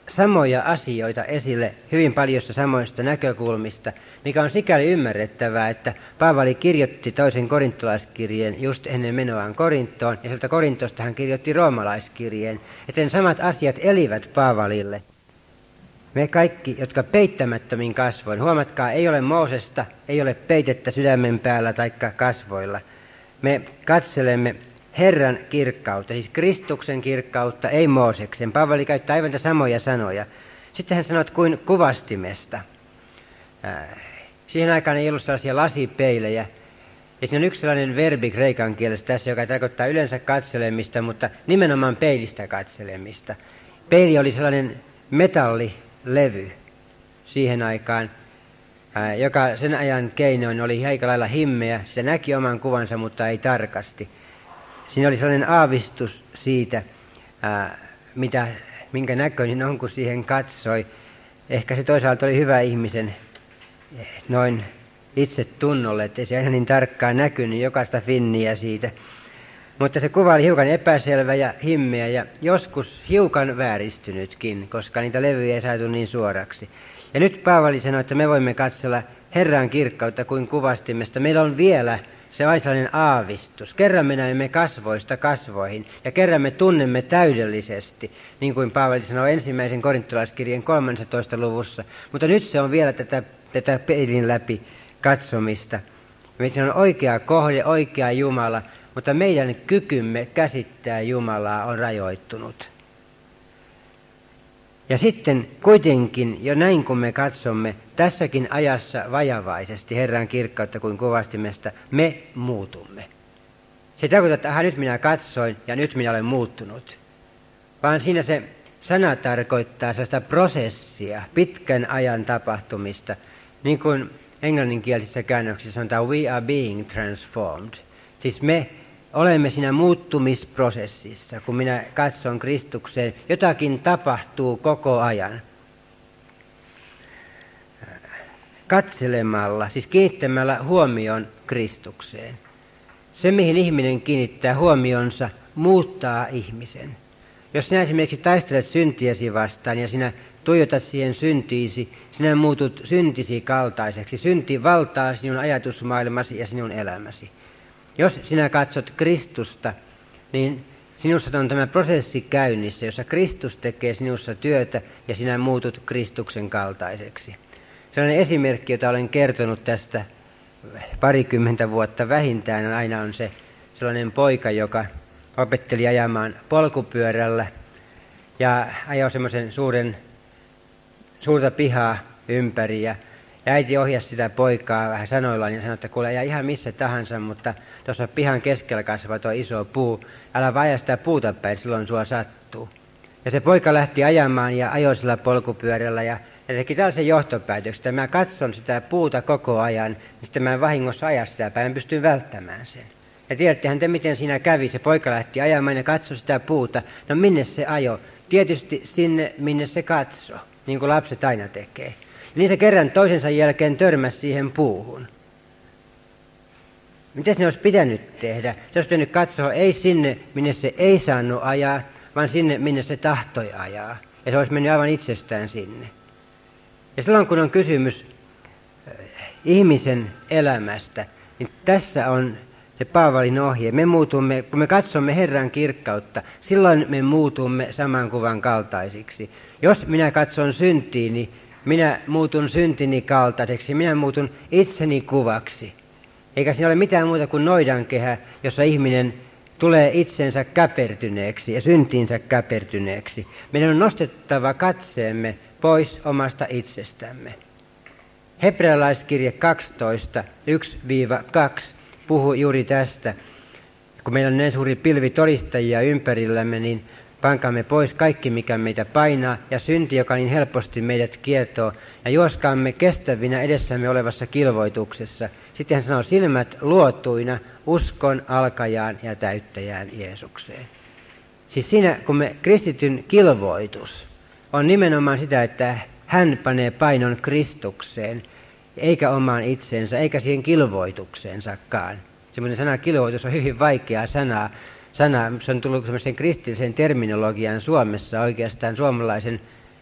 samoja asioita esille hyvin paljosta samoista näkökulmista, mikä on sikäli ymmärrettävää, että Paavali kirjoitti toisen korintolaiskirjeen just ennen menoaan Korintoon, ja sieltä Korintosta hän kirjoitti roomalaiskirjeen, että samat asiat elivät Paavalille. Me kaikki, jotka peittämättömin kasvoin, huomatkaa, ei ole Moosesta, ei ole peitettä sydämen päällä tai kasvoilla. Me katselemme Herran kirkkautta, siis Kristuksen kirkkautta, ei Mooseksen. Paavali käyttää aivan samoja sanoja. Sitten hän sanoo, kuin kuvastimesta. Siihen aikaan ei ollut sellaisia lasipeilejä. Ja siinä on yksi sellainen verbi kreikan kielessä tässä, joka tarkoittaa yleensä katselemista, mutta nimenomaan peilistä katselemista. Peili oli sellainen metallilevy siihen aikaan, joka sen ajan keinoin oli aika lailla himmeä. Se näki oman kuvansa, mutta ei tarkasti. Siinä oli sellainen aavistus siitä, ää, mitä, minkä näköinen on, kun siihen katsoi. Ehkä se toisaalta oli hyvä ihmisen noin itse tunnolle, ettei se aina niin tarkkaan näkynyt jokaista finniä siitä. Mutta se kuva oli hiukan epäselvä ja himmeä ja joskus hiukan vääristynytkin, koska niitä levyjä ei saatu niin suoraksi. Ja nyt Paavali sanoi, että me voimme katsella Herran kirkkautta kuin kuvastimesta. Meillä on vielä se on sellainen aavistus. Kerran me näemme kasvoista kasvoihin ja kerran me tunnemme täydellisesti, niin kuin Paavali sanoi ensimmäisen korintolaiskirjeen kolmannessatoista luvussa. Mutta nyt se on vielä tätä, tätä peilin läpi katsomista. Meillä on oikea kohde, oikea Jumala, mutta meidän kykymme käsittää Jumalaa on rajoittunut. Ja sitten kuitenkin, jo näin kun me katsomme tässäkin ajassa vajavaisesti Herran kirkkautta kuin kuvastimesta, me muutumme. Se ei tarkoita, että aha, nyt minä katsoin ja nyt minä olen muuttunut. Vaan siinä se sana tarkoittaa sellaista prosessia, pitkän ajan tapahtumista. Niin kuin englanninkielisissä käännöksissä sanotaan, we are being transformed. Siis me olemme siinä muuttumisprosessissa, kun minä katson Kristukseen. Jotakin tapahtuu koko ajan. Katselemalla, siis kiinnittämällä huomion Kristukseen. Se, mihin ihminen kiinnittää huomionsa, muuttaa ihmisen. Jos sinä esimerkiksi taistelet syntiesi vastaan ja sinä tuijotat siihen syntiisi, sinä muutut syntisi kaltaiseksi. Synti valtaa sinun ajatusmaailmasi ja sinun elämäsi. Jos sinä katsot Kristusta, niin sinussa on tämä prosessi käynnissä, jossa Kristus tekee sinussa työtä ja sinä muutut Kristuksen kaltaiseksi. Sellainen esimerkki, jota olen kertonut tästä parikymmentä vuotta vähintään, aina on se sellainen poika, joka opetteli ajamaan polkupyörällä ja ajoi semmoisen suuren, suurta pihaa ympäri ja äiti ohjasi sitä poikaa vähän sanoillaan ja sanoi, että kuule, ajaa ihan missä tahansa, mutta tuossa pihan keskellä kasvaa tuo iso puu. Älä vaan aja sitä puuta päin, silloin sua sattuu. Ja se poika lähti ajamaan ja ajoi sillä polkupyörällä ja, ja teki tällaisen johtopäätöksen, että mä katson sitä puuta koko ajan, niin sitten mä en vahingossa aja sitä päin, mä pystyn välttämään sen. Ja tiedättehän te, miten siinä kävi. Se poika lähti ajamaan ja katsoi sitä puuta. No minne se ajo? Tietysti sinne, minne se katsoi, niin kuin lapset aina tekee. Niin se kerran toisensa jälkeen törmäsi siihen puuhun. Miten ne olisi pitänyt tehdä? Se olisi pitänyt katsoa ei sinne, minne se ei saanut ajaa, vaan sinne, minne se tahtoi ajaa. Ja se olisi mennyt aivan itsestään sinne. Ja silloin, kun on kysymys ihmisen elämästä, niin tässä on se Paavalin ohje. Me muutumme, kun me katsomme Herran kirkkautta, silloin me muutumme saman kuvan kaltaisiksi. Jos minä katson syntiini, minä muutun syntini kaltaiseksi, minä muutun itseni kuvaksi. Eikä siinä ole mitään muuta kuin noidankehä, jossa ihminen tulee itsensä käpertyneeksi ja syntiinsä käpertyneeksi. Meidän on nostettava katseemme pois omasta itsestämme. Hebrealaiskirje kaksitoista, yksi kaksi puhuu juuri tästä. Kun meillä on näin suuri pilvi todistajia ympärillämme, niin pankaamme pois kaikki, mikä meitä painaa, ja synti, joka niin helposti meidät kietoo, ja juoskaamme kestävinä edessämme olevassa kilvoituksessa. Sitten hän sanoo, silmät luotuina uskon alkajaan ja täyttäjään Jeesukseen. Siis siinä, kun me kristityn kilvoitus on nimenomaan sitä, että hän panee painon Kristukseen, eikä omaan itsensä, eikä siihen kilvoitukseensakaan. Semmoinen sana kilvoitus on hyvin vaikea sana. sana. Se on tullut semmoisen kristillisen terminologian Suomessa oikeastaan suomalaisen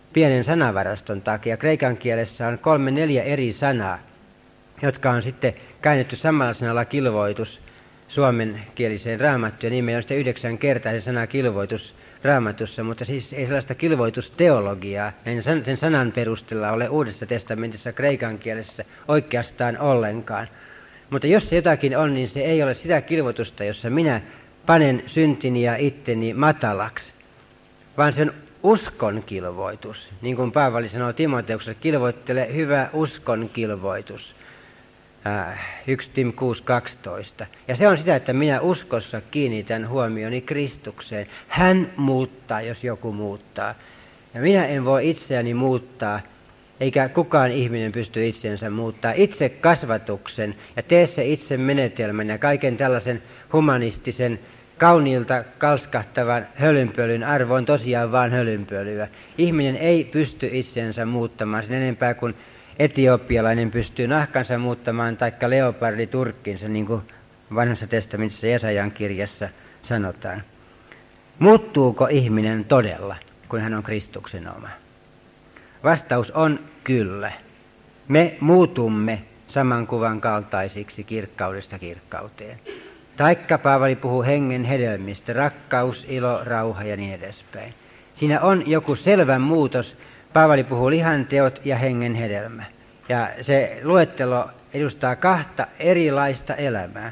pienen sanavaraston takia. Kreikan kielessä on kolme neljä eri sanaa, jotka on sitten käännetty samalla sanalla kilvoitus suomenkieliseen raamattuun. Niin meillä on sitten yhdeksän kertaa se sana kilvoitus raamatussa, mutta siis ei sellaista kilvoitusteologiaa sen sanan perusteella ole Uudessa testamentissa kreikan kielessä oikeastaan ollenkaan. Mutta jos se jotakin on, niin se ei ole sitä kilvoitusta, jossa minä panen syntini ja itteni matalaksi, vaan se on uskon kilvoitus. Niin kuin Paavali sanoo Timoteukselle, kilvoittele hyvä uskon kilvoitus. Äh, yksi Tim kuusi kaksitoista. Ja se on sitä, että minä uskossa kiinnitän huomioni Kristukseen. Hän muuttaa, jos joku muuttaa. Ja minä en voi itseäni muuttaa, eikä kukaan ihminen pysty itsensä muuttaa. Itse kasvatuksen ja tee se itse menetelmän ja kaiken tällaisen humanistisen, kauniilta kalskahtavan hölynpölyn arvo on tosiaan vain hölynpölyä. Ihminen ei pysty itsensä muuttamaan sen enempää kuin etiopialainen pystyy nahkansa muuttamaan, taikka leopardi turkkinsa, niin kuin vanhassa testamentissa Jesajan kirjassa sanotaan. Muuttuuko ihminen todella, kun hän on Kristuksen oma? Vastaus on kyllä. Me muutumme saman kuvan kaltaisiksi kirkkaudesta kirkkauteen. Taikka Paavali puhuu hengen hedelmistä, rakkaus, ilo, rauha ja niin edespäin. Siinä on joku selvä muutos. Paavali puhuu lihanteot ja hengen hedelmä. Ja se luettelo edustaa kahta erilaista elämää.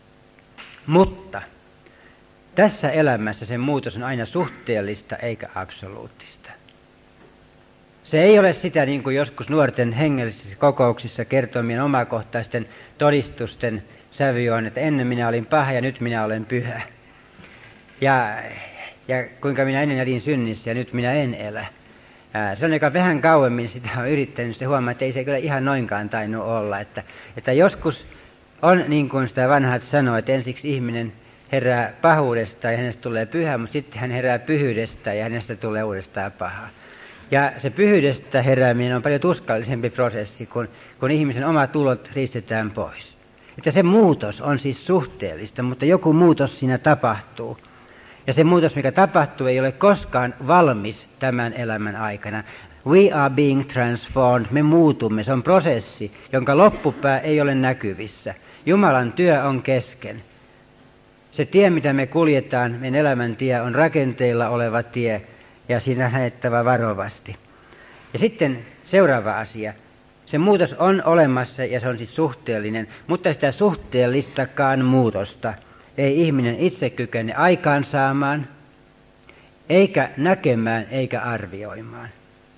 Mutta tässä elämässä se muutos on aina suhteellista eikä absoluuttista. Se ei ole sitä, niin kuin joskus nuorten hengellisissä kokouksissa kertomien omakohtaisten todistusten sävy on, että ennen minä olin paha ja nyt minä olen pyhä. Ja, ja kuinka minä ennen elin synnissä ja nyt minä en elä. Se on, joka vähän kauemmin sitä on yrittänyt, sitten huomaa, että ei se kyllä ihan noinkaan tainnut olla. Että, että joskus on niin kuin sitä vanhat sanoo, että ensiksi ihminen herää pahuudesta ja hänestä tulee pyhä, mutta sitten hän herää pyhyydestä ja hänestä tulee uudestaan paha. Ja se pyhyydestä herääminen on paljon tuskallisempi prosessi, kun, kun ihmisen omat tulot riistetään pois. Että se muutos on siis suhteellista, mutta joku muutos siinä tapahtuu. Ja se muutos, mikä tapahtuu, ei ole koskaan valmis tämän elämän aikana. We are being transformed. Me muutumme. Se on prosessi, jonka loppupää ei ole näkyvissä. Jumalan työ on kesken. Se tie, mitä me kuljetaan, meidän elämän tie, on rakenteilla oleva tie, ja siinä on hänettävä varovasti. Ja sitten seuraava asia. Se muutos on olemassa, ja se on siis suhteellinen, mutta sitä suhteellistakaan muutosta ei ihminen itse kykene aikaansaamaan, eikä näkemään, eikä arvioimaan.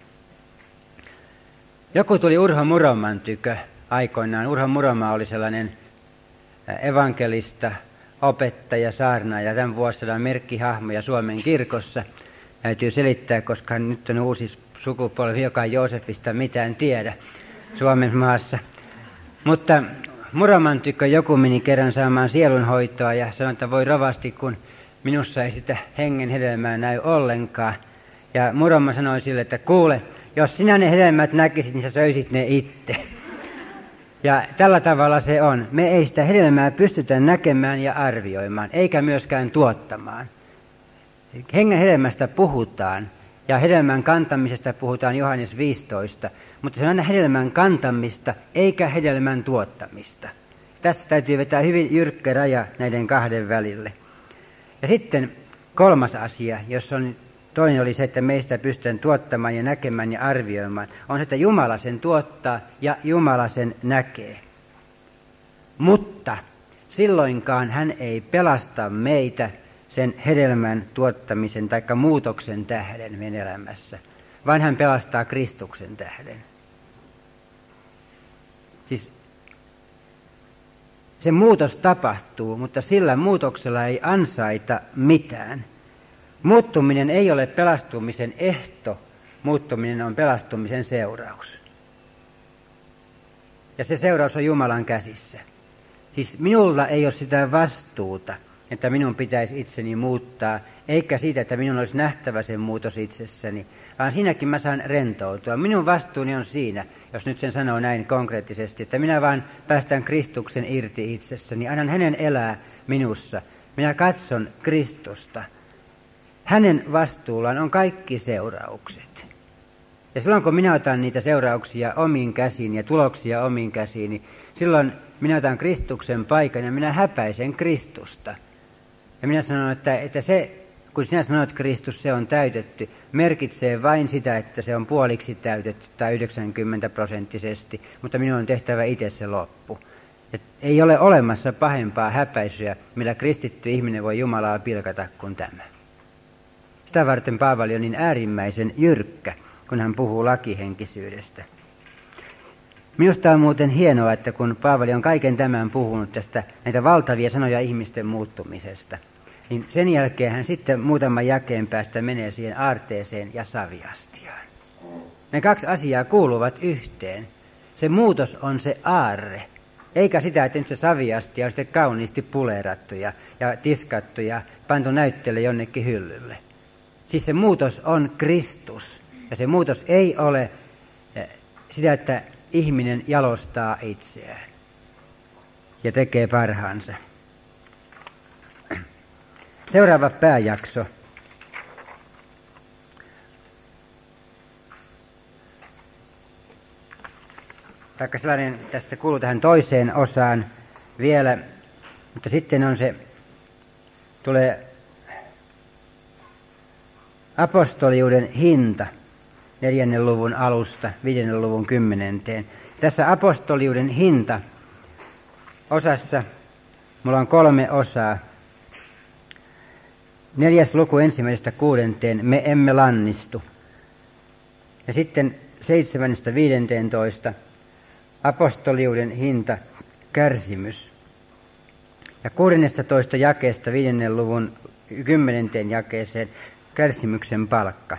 Joku tuli Urho Muroman tykö aikoinaan. Urho Muroma oli sellainen evankelista, opettaja, saarnaaja, tämän vuosisadan merkkihahmoja Suomen kirkossa. Täytyy selittää, koska nyt on uusi sukupolvi, joka ei Joosefista mitään tiedä Suomen maassa. Mutta Muroman tykö joku meni kerran saamaan sielunhoitoa ja sanoi, että voi rovasti, kun minussa ei sitä hengen hedelmää näy ollenkaan. Ja Muroma sanoi sille, että kuule, jos sinä ne hedelmät näkisit, niin sä söisit ne itse. Ja tällä tavalla se on. Me ei sitä hedelmää pystytä näkemään ja arvioimaan, eikä myöskään tuottamaan. Hengen hedelmästä puhutaan, ja hedelmän kantamisesta puhutaan Johannes viisitoista, mutta se on aina hedelmän kantamista, eikä hedelmän tuottamista. Tässä täytyy vetää hyvin jyrkkä raja näiden kahden välille. Ja sitten kolmas asia, jos on, toinen oli se, että meistä pystytään tuottamaan ja näkemään ja arvioimaan, on se, että Jumala sen tuottaa ja Jumala sen näkee. Mutta silloinkaan hän ei pelasta meitä sen hedelmän tuottamisen tai muutoksen tähden meidän elämässä, vaan hän pelastaa Kristuksen tähden. Siis se muutos tapahtuu, mutta sillä muutoksella ei ansaita mitään. Muuttuminen ei ole pelastumisen ehto, muuttuminen on pelastumisen seuraus. Ja se seuraus on Jumalan käsissä. Siis minulla ei ole sitä vastuuta, että minun pitäisi itseni muuttaa, eikä siitä, että minun olisi nähtävä sen muutos itsessäni, vaan siinäkin mä saan rentoutua. Minun vastuuni on siinä, jos nyt sen sanoo näin konkreettisesti, että minä vaan päästän Kristuksen irti itsessäni, annan hänen elää minussa. Minä katson Kristusta. Hänen vastuullaan on kaikki seuraukset. Ja silloin kun minä otan niitä seurauksia omiin käsiin ja tuloksia omiin käsiin, niin silloin minä otan Kristuksen paikan ja minä häpäisen Kristusta. Ja minä sanon, että, että se, kun sinä sanot Kristus, se on täytetty, merkitsee vain sitä, että se on puoliksi täytetty tai yhdeksänkymmentä prosenttisesti, mutta minun on tehtävä itse se loppu. Et ei ole olemassa pahempaa häpäisyä, millä kristitty ihminen voi Jumalaa pilkata kuin tämä. Sitä varten Paavali on niin äärimmäisen jyrkkä, kun hän puhuu lakihenkisyydestä. Minusta on muuten hienoa, että kun Paavali on kaiken tämän puhunut tästä näitä valtavia sanoja ihmisten muuttumisesta, niin sen jälkeen hän sitten muutaman jakeen päästä menee siihen aarteeseen ja saviastiaan. Ne kaksi asiaa kuuluvat yhteen. Se muutos on se aarre, eikä sitä, että nyt se saviastia on sitten kauniisti puleerattu ja, ja tiskattu ja pantu näytteelle jonnekin hyllylle. Siis se muutos on Kristus. Ja se muutos ei ole sitä, että ihminen jalostaa itseään ja tekee parhaansa. Seuraava pääjakso. Taikka sellainen, tästä kuuluu tähän toiseen osaan vielä, mutta sitten on se, tulee apostoliuden hinta neljännen luvun alusta viidennen luvun kymmenenteen. Tässä apostoliuden hinta osassa, mulla on kolme osaa. Neljäs luku ensimmäisestä kuudenteen, me emme lannistu. Ja sitten seitsemännestä viidenteentoista, apostoliuden hinta, kärsimys. Ja kuudennestatoista jakeesta viidennen luvun kymmenenteen jakeeseen, kärsimyksen palkka.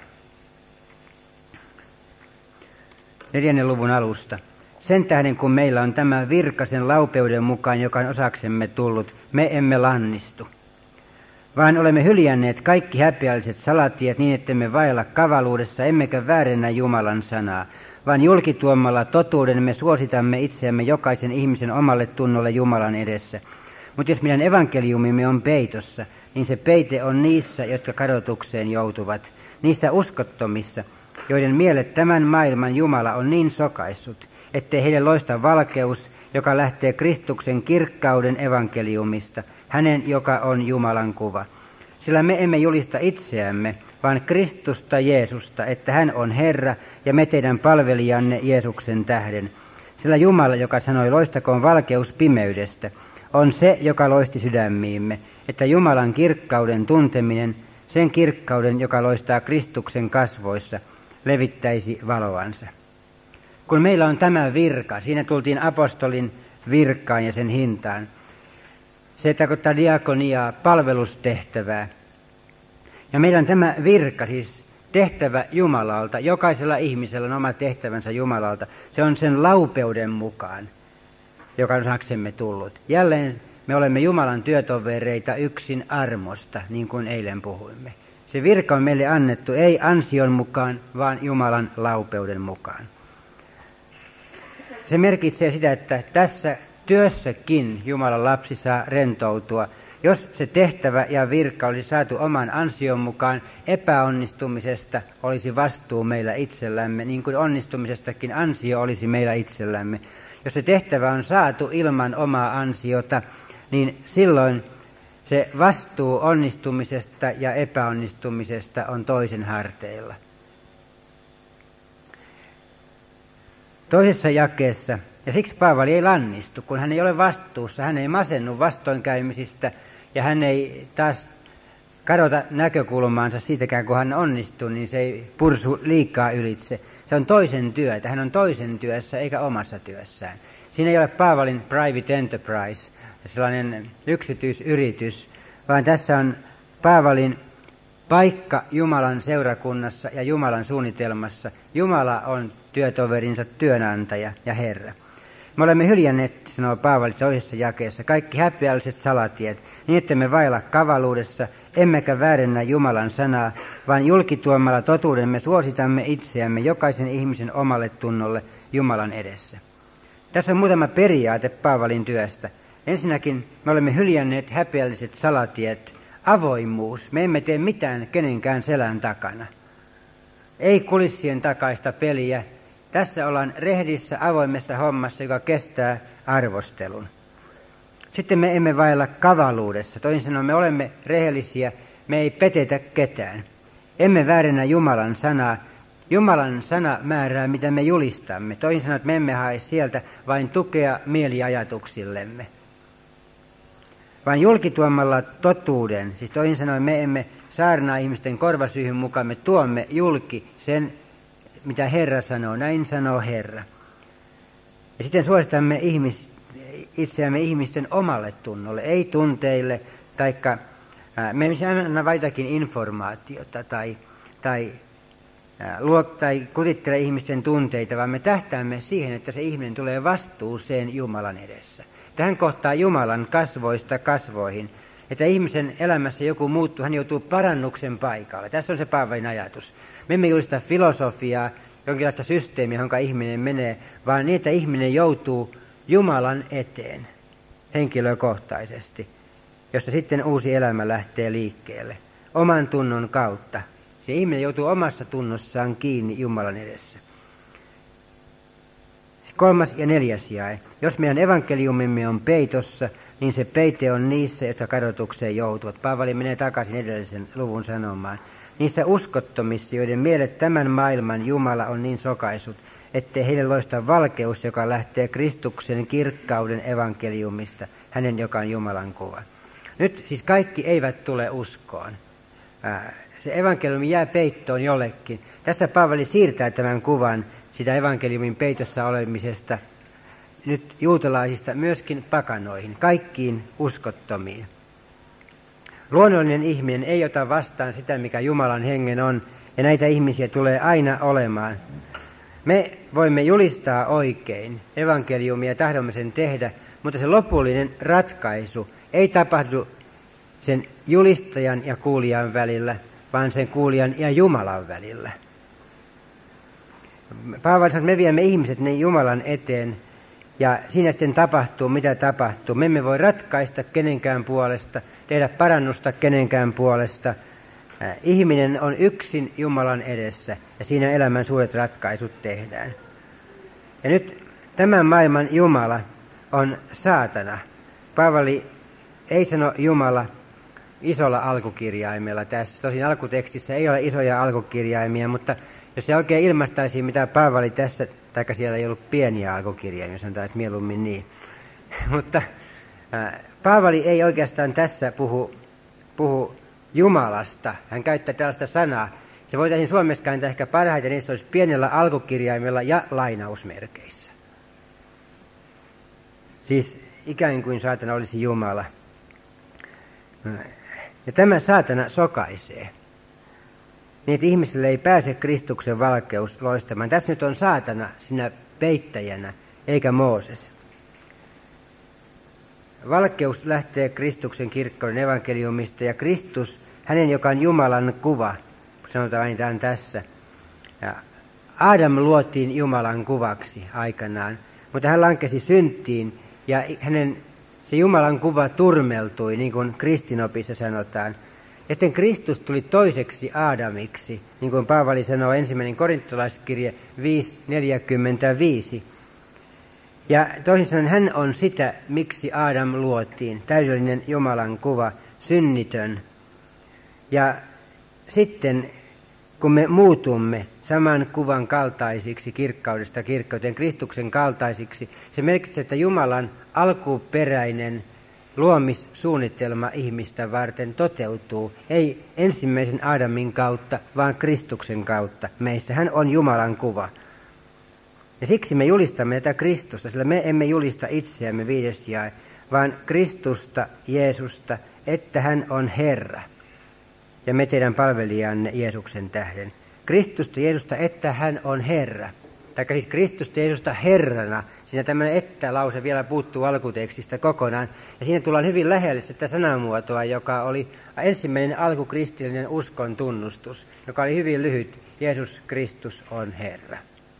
Neljännen luvun alusta. Sen tähden, kun meillä on tämä virka sen laupeuden mukaan, joka on osaksemme tullut, me emme lannistu. Vaan olemme hyljänneet kaikki häpeälliset salatiet niin, ettemme vailla kavaluudessa, emmekä väärennä Jumalan sanaa, vaan julkituomalla totuuden me suositamme itseämme jokaisen ihmisen omalle tunnolle Jumalan edessä. Mutta jos meidän evankeliumimme on peitossa, niin se peite on niissä, jotka kadotukseen joutuvat, niissä uskottomissa, joiden mielet tämän maailman Jumala on niin sokaissut, ettei heille loista valkeus, joka lähtee Kristuksen kirkkauden evankeliumista, hänen, joka on Jumalan kuva. Sillä me emme julista itseämme, vaan Kristusta Jeesusta, että hän on Herra ja me teidän palvelijanne Jeesuksen tähden. Sillä Jumala, joka sanoi loistakoon valkeus pimeydestä, on se, joka loisti sydämiimme, että Jumalan kirkkauden tunteminen, sen kirkkauden, joka loistaa Kristuksen kasvoissa, levittäisi valoansa. Kun meillä on tämä virka, siinä tultiin apostolin virkaan ja sen hintaan. Se tarkoittaa diakoniaa, palvelustehtävää. Ja meillä on tämä virka, siis tehtävä Jumalalta. Jokaisella ihmisellä on oma tehtävänsä Jumalalta. Se on sen laupeuden mukaan, joka on osaksemme tullut. Jälleen me olemme Jumalan työtovereita yksin armosta, niin kuin eilen puhuimme. Se virka on meille annettu ei ansion mukaan, vaan Jumalan laupeuden mukaan. Se merkitsee sitä, että tässä työssäkin Jumalan lapsi saa rentoutua. Jos se tehtävä ja virka olisi saatu oman ansion mukaan, epäonnistumisesta olisi vastuu meillä itsellämme, niin kuin onnistumisestakin ansio olisi meillä itsellämme. Jos se tehtävä on saatu ilman omaa ansiota, niin silloin se vastuu onnistumisesta ja epäonnistumisesta on toisen harteilla. Toisessa jakeessa, ja siksi Paavali ei lannistu, kun hän ei ole vastuussa, hän ei masennu vastoinkäymisistä ja hän ei taas kadota näkökulmaansa siitäkään, kun hän onnistuu, niin se ei pursu liikaa ylitse. Se on toisen työtä, hän on toisen työssä eikä omassa työssään. Siinä ei ole Paavalin private enterprise, sellainen yksityisyritys, vaan tässä on Paavalin paikka Jumalan seurakunnassa ja Jumalan suunnitelmassa. Jumala on työtoverinsa työnantaja ja Herra. Me olemme hyljänneet, sanoo Paavali toisessa jakeessa, kaikki häpeälliset salatiet, niin että me vailla kavaluudessa, emmekä väärennä Jumalan sanaa, vaan julkituomalla totuuden me suositamme itseämme jokaisen ihmisen omalle tunnolle Jumalan edessä. Tässä on muutama periaate Paavalin työstä. Ensinnäkin me olemme hyljänneet häpeälliset salatiet, avoimuus. Me emme tee mitään kenenkään selän takana. Ei kulissien takaista peliä. Tässä ollaan rehdissä, avoimessa hommassa, joka kestää arvostelun. Sitten me emme vailla kavaluudessa. Toisin sanoen me olemme rehellisiä, me ei petetä ketään. Emme väärennä Jumalan sanaa. Jumalan sana määrää, mitä me julistamme. Toisin sanoen, että me emme hae sieltä vain tukea mieliajatuksillemme. Vaan julkituomalla totuuden, siis toisin sanoen me emme saarnaa ihmisten korvasyyhyn mukaan, me tuomme julki sen, mitä Herra sanoo. Näin sanoo Herra. Ja sitten suositamme ihmis, itseämme ihmisten omalle tunnolle, ei tunteille, taikka ää, me emme anna vaitakin informaatiota tai, tai, ää, luo, tai kutittele ihmisten tunteita, vaan me tähtäämme siihen, että se ihminen tulee vastuuseen Jumalan edessä. Tähän kohtaa Jumalan kasvoista kasvoihin, että ihmisen elämässä joku muuttuu, hän joutuu parannuksen paikalle. Tässä on se Paavalin ajatus. Me emme julista filosofiaa, jonkinlaista systeemiä, jonka ihminen menee, vaan niin, että ihminen joutuu Jumalan eteen henkilökohtaisesti, josta sitten uusi elämä lähtee liikkeelle oman tunnon kautta. Se ihminen joutuu omassa tunnossaan kiinni Jumalan edessä. Kolmas ja neljäs jae. Jos meidän evankeliumimme on peitossa, niin se peite on niissä, jotka kadotukseen joutuvat. Paavali menee takaisin edellisen luvun sanomaan. Niissä uskottomissa, joiden mielet tämän maailman Jumala on niin sokaisut, ettei heille loista valkeus, joka lähtee Kristuksen kirkkauden evankeliumista, hänen joka on Jumalan kuva. Nyt siis kaikki eivät tule uskoon. Ää, se evankeliumi jää peittoon jollekin. Tässä Paavali siirtää tämän kuvan sitä evankeliumin peitossa olemisesta nyt juutalaisista myöskin pakanoihin, kaikkiin uskottomiin. Luonnollinen ihminen ei ota vastaan sitä, mikä Jumalan hengen on, ja näitä ihmisiä tulee aina olemaan. Me voimme julistaa oikein evankeliumia ja tahdomme sen tehdä, mutta se lopullinen ratkaisu ei tapahdu sen julistajan ja kuulijan välillä, vaan sen kuulijan ja Jumalan välillä. Paavali sanoo, että me viemme ihmiset ne Jumalan eteen, ja siinä sitten tapahtuu, mitä tapahtuu. Me emme voi ratkaista kenenkään puolesta, tehdä parannusta kenenkään puolesta. Äh, ihminen on yksin Jumalan edessä, ja siinä elämän suuret ratkaisut tehdään. Ja nyt tämän maailman Jumala on saatana. Paavali ei sano Jumala isolla alkukirjaimella tässä. Tosin alkutekstissä ei ole isoja alkukirjaimia, mutta jos se oikein ilmaistaisi, mitä Paavali tässä, taikka siellä ei ollut pieniä alkukirjaimia, sanotaan, että mieluummin niin. Mutta ää, Paavali ei oikeastaan tässä puhu, puhu Jumalasta. Hän käyttää tällaista sanaa. Se voitaisiin suomeksi kääntää ehkä parhaiten, niin se olisi pienellä alkukirjaimella ja lainausmerkeissä. Siis ikään kuin saatana olisi Jumala. Ja tämä saatana sokaisee. Niin, että ihmisille ei pääse Kristuksen valkeus loistamaan. Tässä nyt on saatana sinä peittäjänä, eikä Mooses. Valkeus lähtee Kristuksen kirkkauden evankeliumista, ja Kristus, hänen joka on Jumalan kuva, sanotaan vähintään tässä. Ja Adam luotiin Jumalan kuvaksi aikanaan, mutta hän lankesi syntiin, ja hänen se Jumalan kuva turmeltui, niin kuin kristinopissa sanotaan. Ja sitten Kristus tuli toiseksi Aadamiksi, niin kuin Paavali sanoo ensimmäinen korintolaiskirje viisi neljäkymmentäviisi. Ja toisin sanoen hän on sitä, miksi Aadam luotiin, täydellinen Jumalan kuva, synnitön. Ja sitten kun me muutumme saman kuvan kaltaisiksi, kirkkaudesta kirkkauteen, Kristuksen kaltaisiksi, se merkitsee, että Jumalan alkuperäinen luomissuunnitelma ihmistä varten toteutuu, ei ensimmäisen Aadamin kautta, vaan Kristuksen kautta. Meissä hän on Jumalan kuva. Ja siksi me julistamme tätä Kristusta, sillä me emme julista itseämme, viides jae, vaan Kristusta, Jeesusta, että hän on Herra. Ja me teidän palvelijanne Jeesuksen tähden. Kristusta, Jeesusta, että hän on Herra. Tai siis Kristusta, Jeesusta Herrana. Siinä tämmöinen että-lause vielä puuttuu alkutekstistä kokonaan. Ja siinä tullaan hyvin lähelle sitä sanamuotoa, joka oli ensimmäinen alkukristillinen uskon tunnustus, joka oli hyvin lyhyt. Jeesus Kristus on Herra.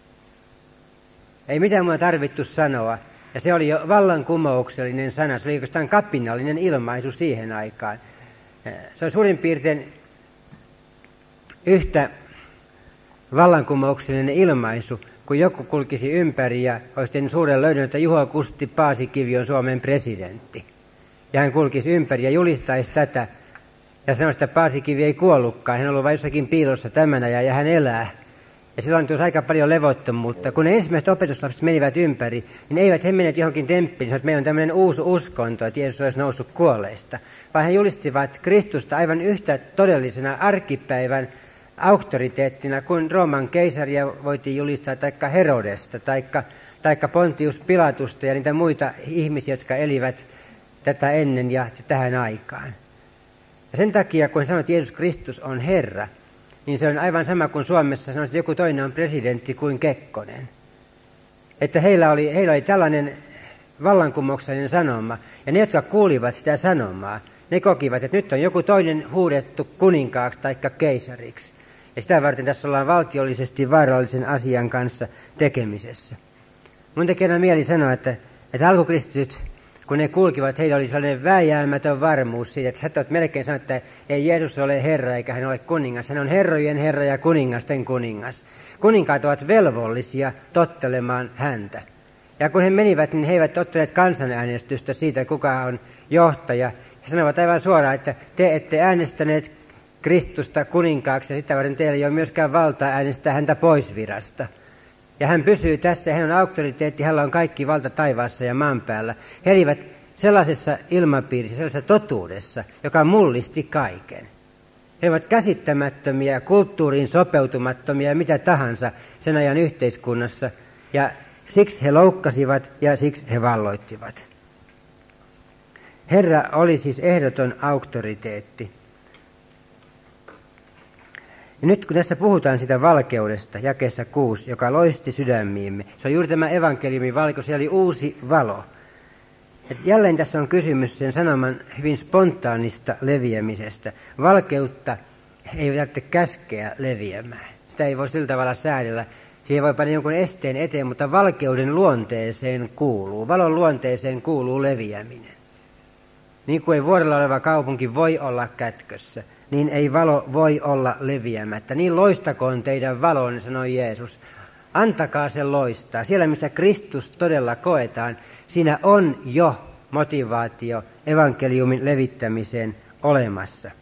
Ei mitään muuta tarvittu sanoa. Ja se oli jo vallankumouksellinen sana. Se oli oikeastaan kapinallinen ilmaisu siihen aikaan. Se on suurin piirtein yhtä vallankumouksellinen ilmaisu, kun joku kulkisi ympäri ja olisi tehnyt suuren löydön, että Juho Kusti Paasikivi on Suomen presidentti. Ja hän kulkisi ympäri ja julistaisi tätä ja sanoi, että Paasikivi ei kuollutkaan, hän on ollut vain jossakin piilossa tämän ajan ja hän elää. Ja silloin tulisi aika paljon levottomuutta. Kun ne ensimmäiset opetuslapset menivät ympäri, niin eivät he menneet johonkin temppeliin, että meillä on tämmöinen uusi uskonto, että Jeesus olisi noussut kuolleista. Vaan he julistivat Kristusta aivan yhtä todellisena arkipäivän auktoriteettina, kuin Rooman keisaria voitiin julistaa, taikka Herodesta, taikka, taikka Pontius Pilatusta ja niitä muita ihmisiä, jotka elivät tätä ennen ja tähän aikaan. Ja sen takia, kun sanoo, että Jeesus Kristus on Herra, niin se on aivan sama kuin Suomessa sanoo, että joku toinen on presidentti kuin Kekkonen. Että heillä oli, heillä oli tällainen vallankumouksellinen sanoma, ja ne, jotka kuulivat sitä sanomaa, ne kokivat, että nyt on joku toinen huudettu kuninkaaksi tai keisariksi. Ja sitä varten tässä ollaan valtiollisesti vaarallisen asian kanssa tekemisessä. Mun tekee mieli sanoa, että, että alkukristityt, kun ne kulkivat, heillä oli sellainen vääjäämätön varmuus siitä, että he melkein sanoa, että ei Jeesus ole Herra eikä hän ole kuningas. Hän on herrojen Herra ja kuningasten kuningas. Kuninkaat ovat velvollisia tottelemaan häntä. Ja kun he menivät, niin he eivät totteleet kansanäänestystä siitä, kuka on johtaja. He sanovat aivan suoraan, että te ette äänestäneet Kristusta kuninkaaksi ja sitä varten teillä ei ole myöskään valtaa äänestää häntä pois virasta. Ja hän pysyy tässä, hän on auktoriteetti, hänellä on kaikki valta taivaassa ja maan päällä. He elivät sellaisessa ilmapiirissä, sellaisessa totuudessa, joka mullisti kaiken. He ovat käsittämättömiä, kulttuuriin sopeutumattomia ja mitä tahansa sen ajan yhteiskunnassa. Ja siksi he loukkasivat ja siksi he valloittivat. Herra oli siis ehdoton auktoriteetti. Ja nyt kun tässä puhutaan sitä valkeudesta, jakeessa kuusi, joka loisti sydämiimme, se on juuri tämä evankeliumin valkeus, siellä oli uusi valo. Et jälleen tässä on kysymys sen sanoman hyvin spontaanista leviämisestä. Valkeutta ei tarvitse käskeä leviämään. Sitä ei voi sillä tavalla säädellä. Siihen voi panna jonkun esteen eteen, mutta valkeuden luonteeseen kuuluu. Valon luonteeseen kuuluu leviäminen. Niin kuin ei vuorella oleva kaupunki voi olla kätkössä, niin ei valo voi olla leviämättä. Niin loistakoon teidän valonne, sanoi Jeesus. Antakaa se loistaa. Siellä, missä Kristus todella koetaan, siinä on jo motivaatio evankeliumin levittämiseen olemassa.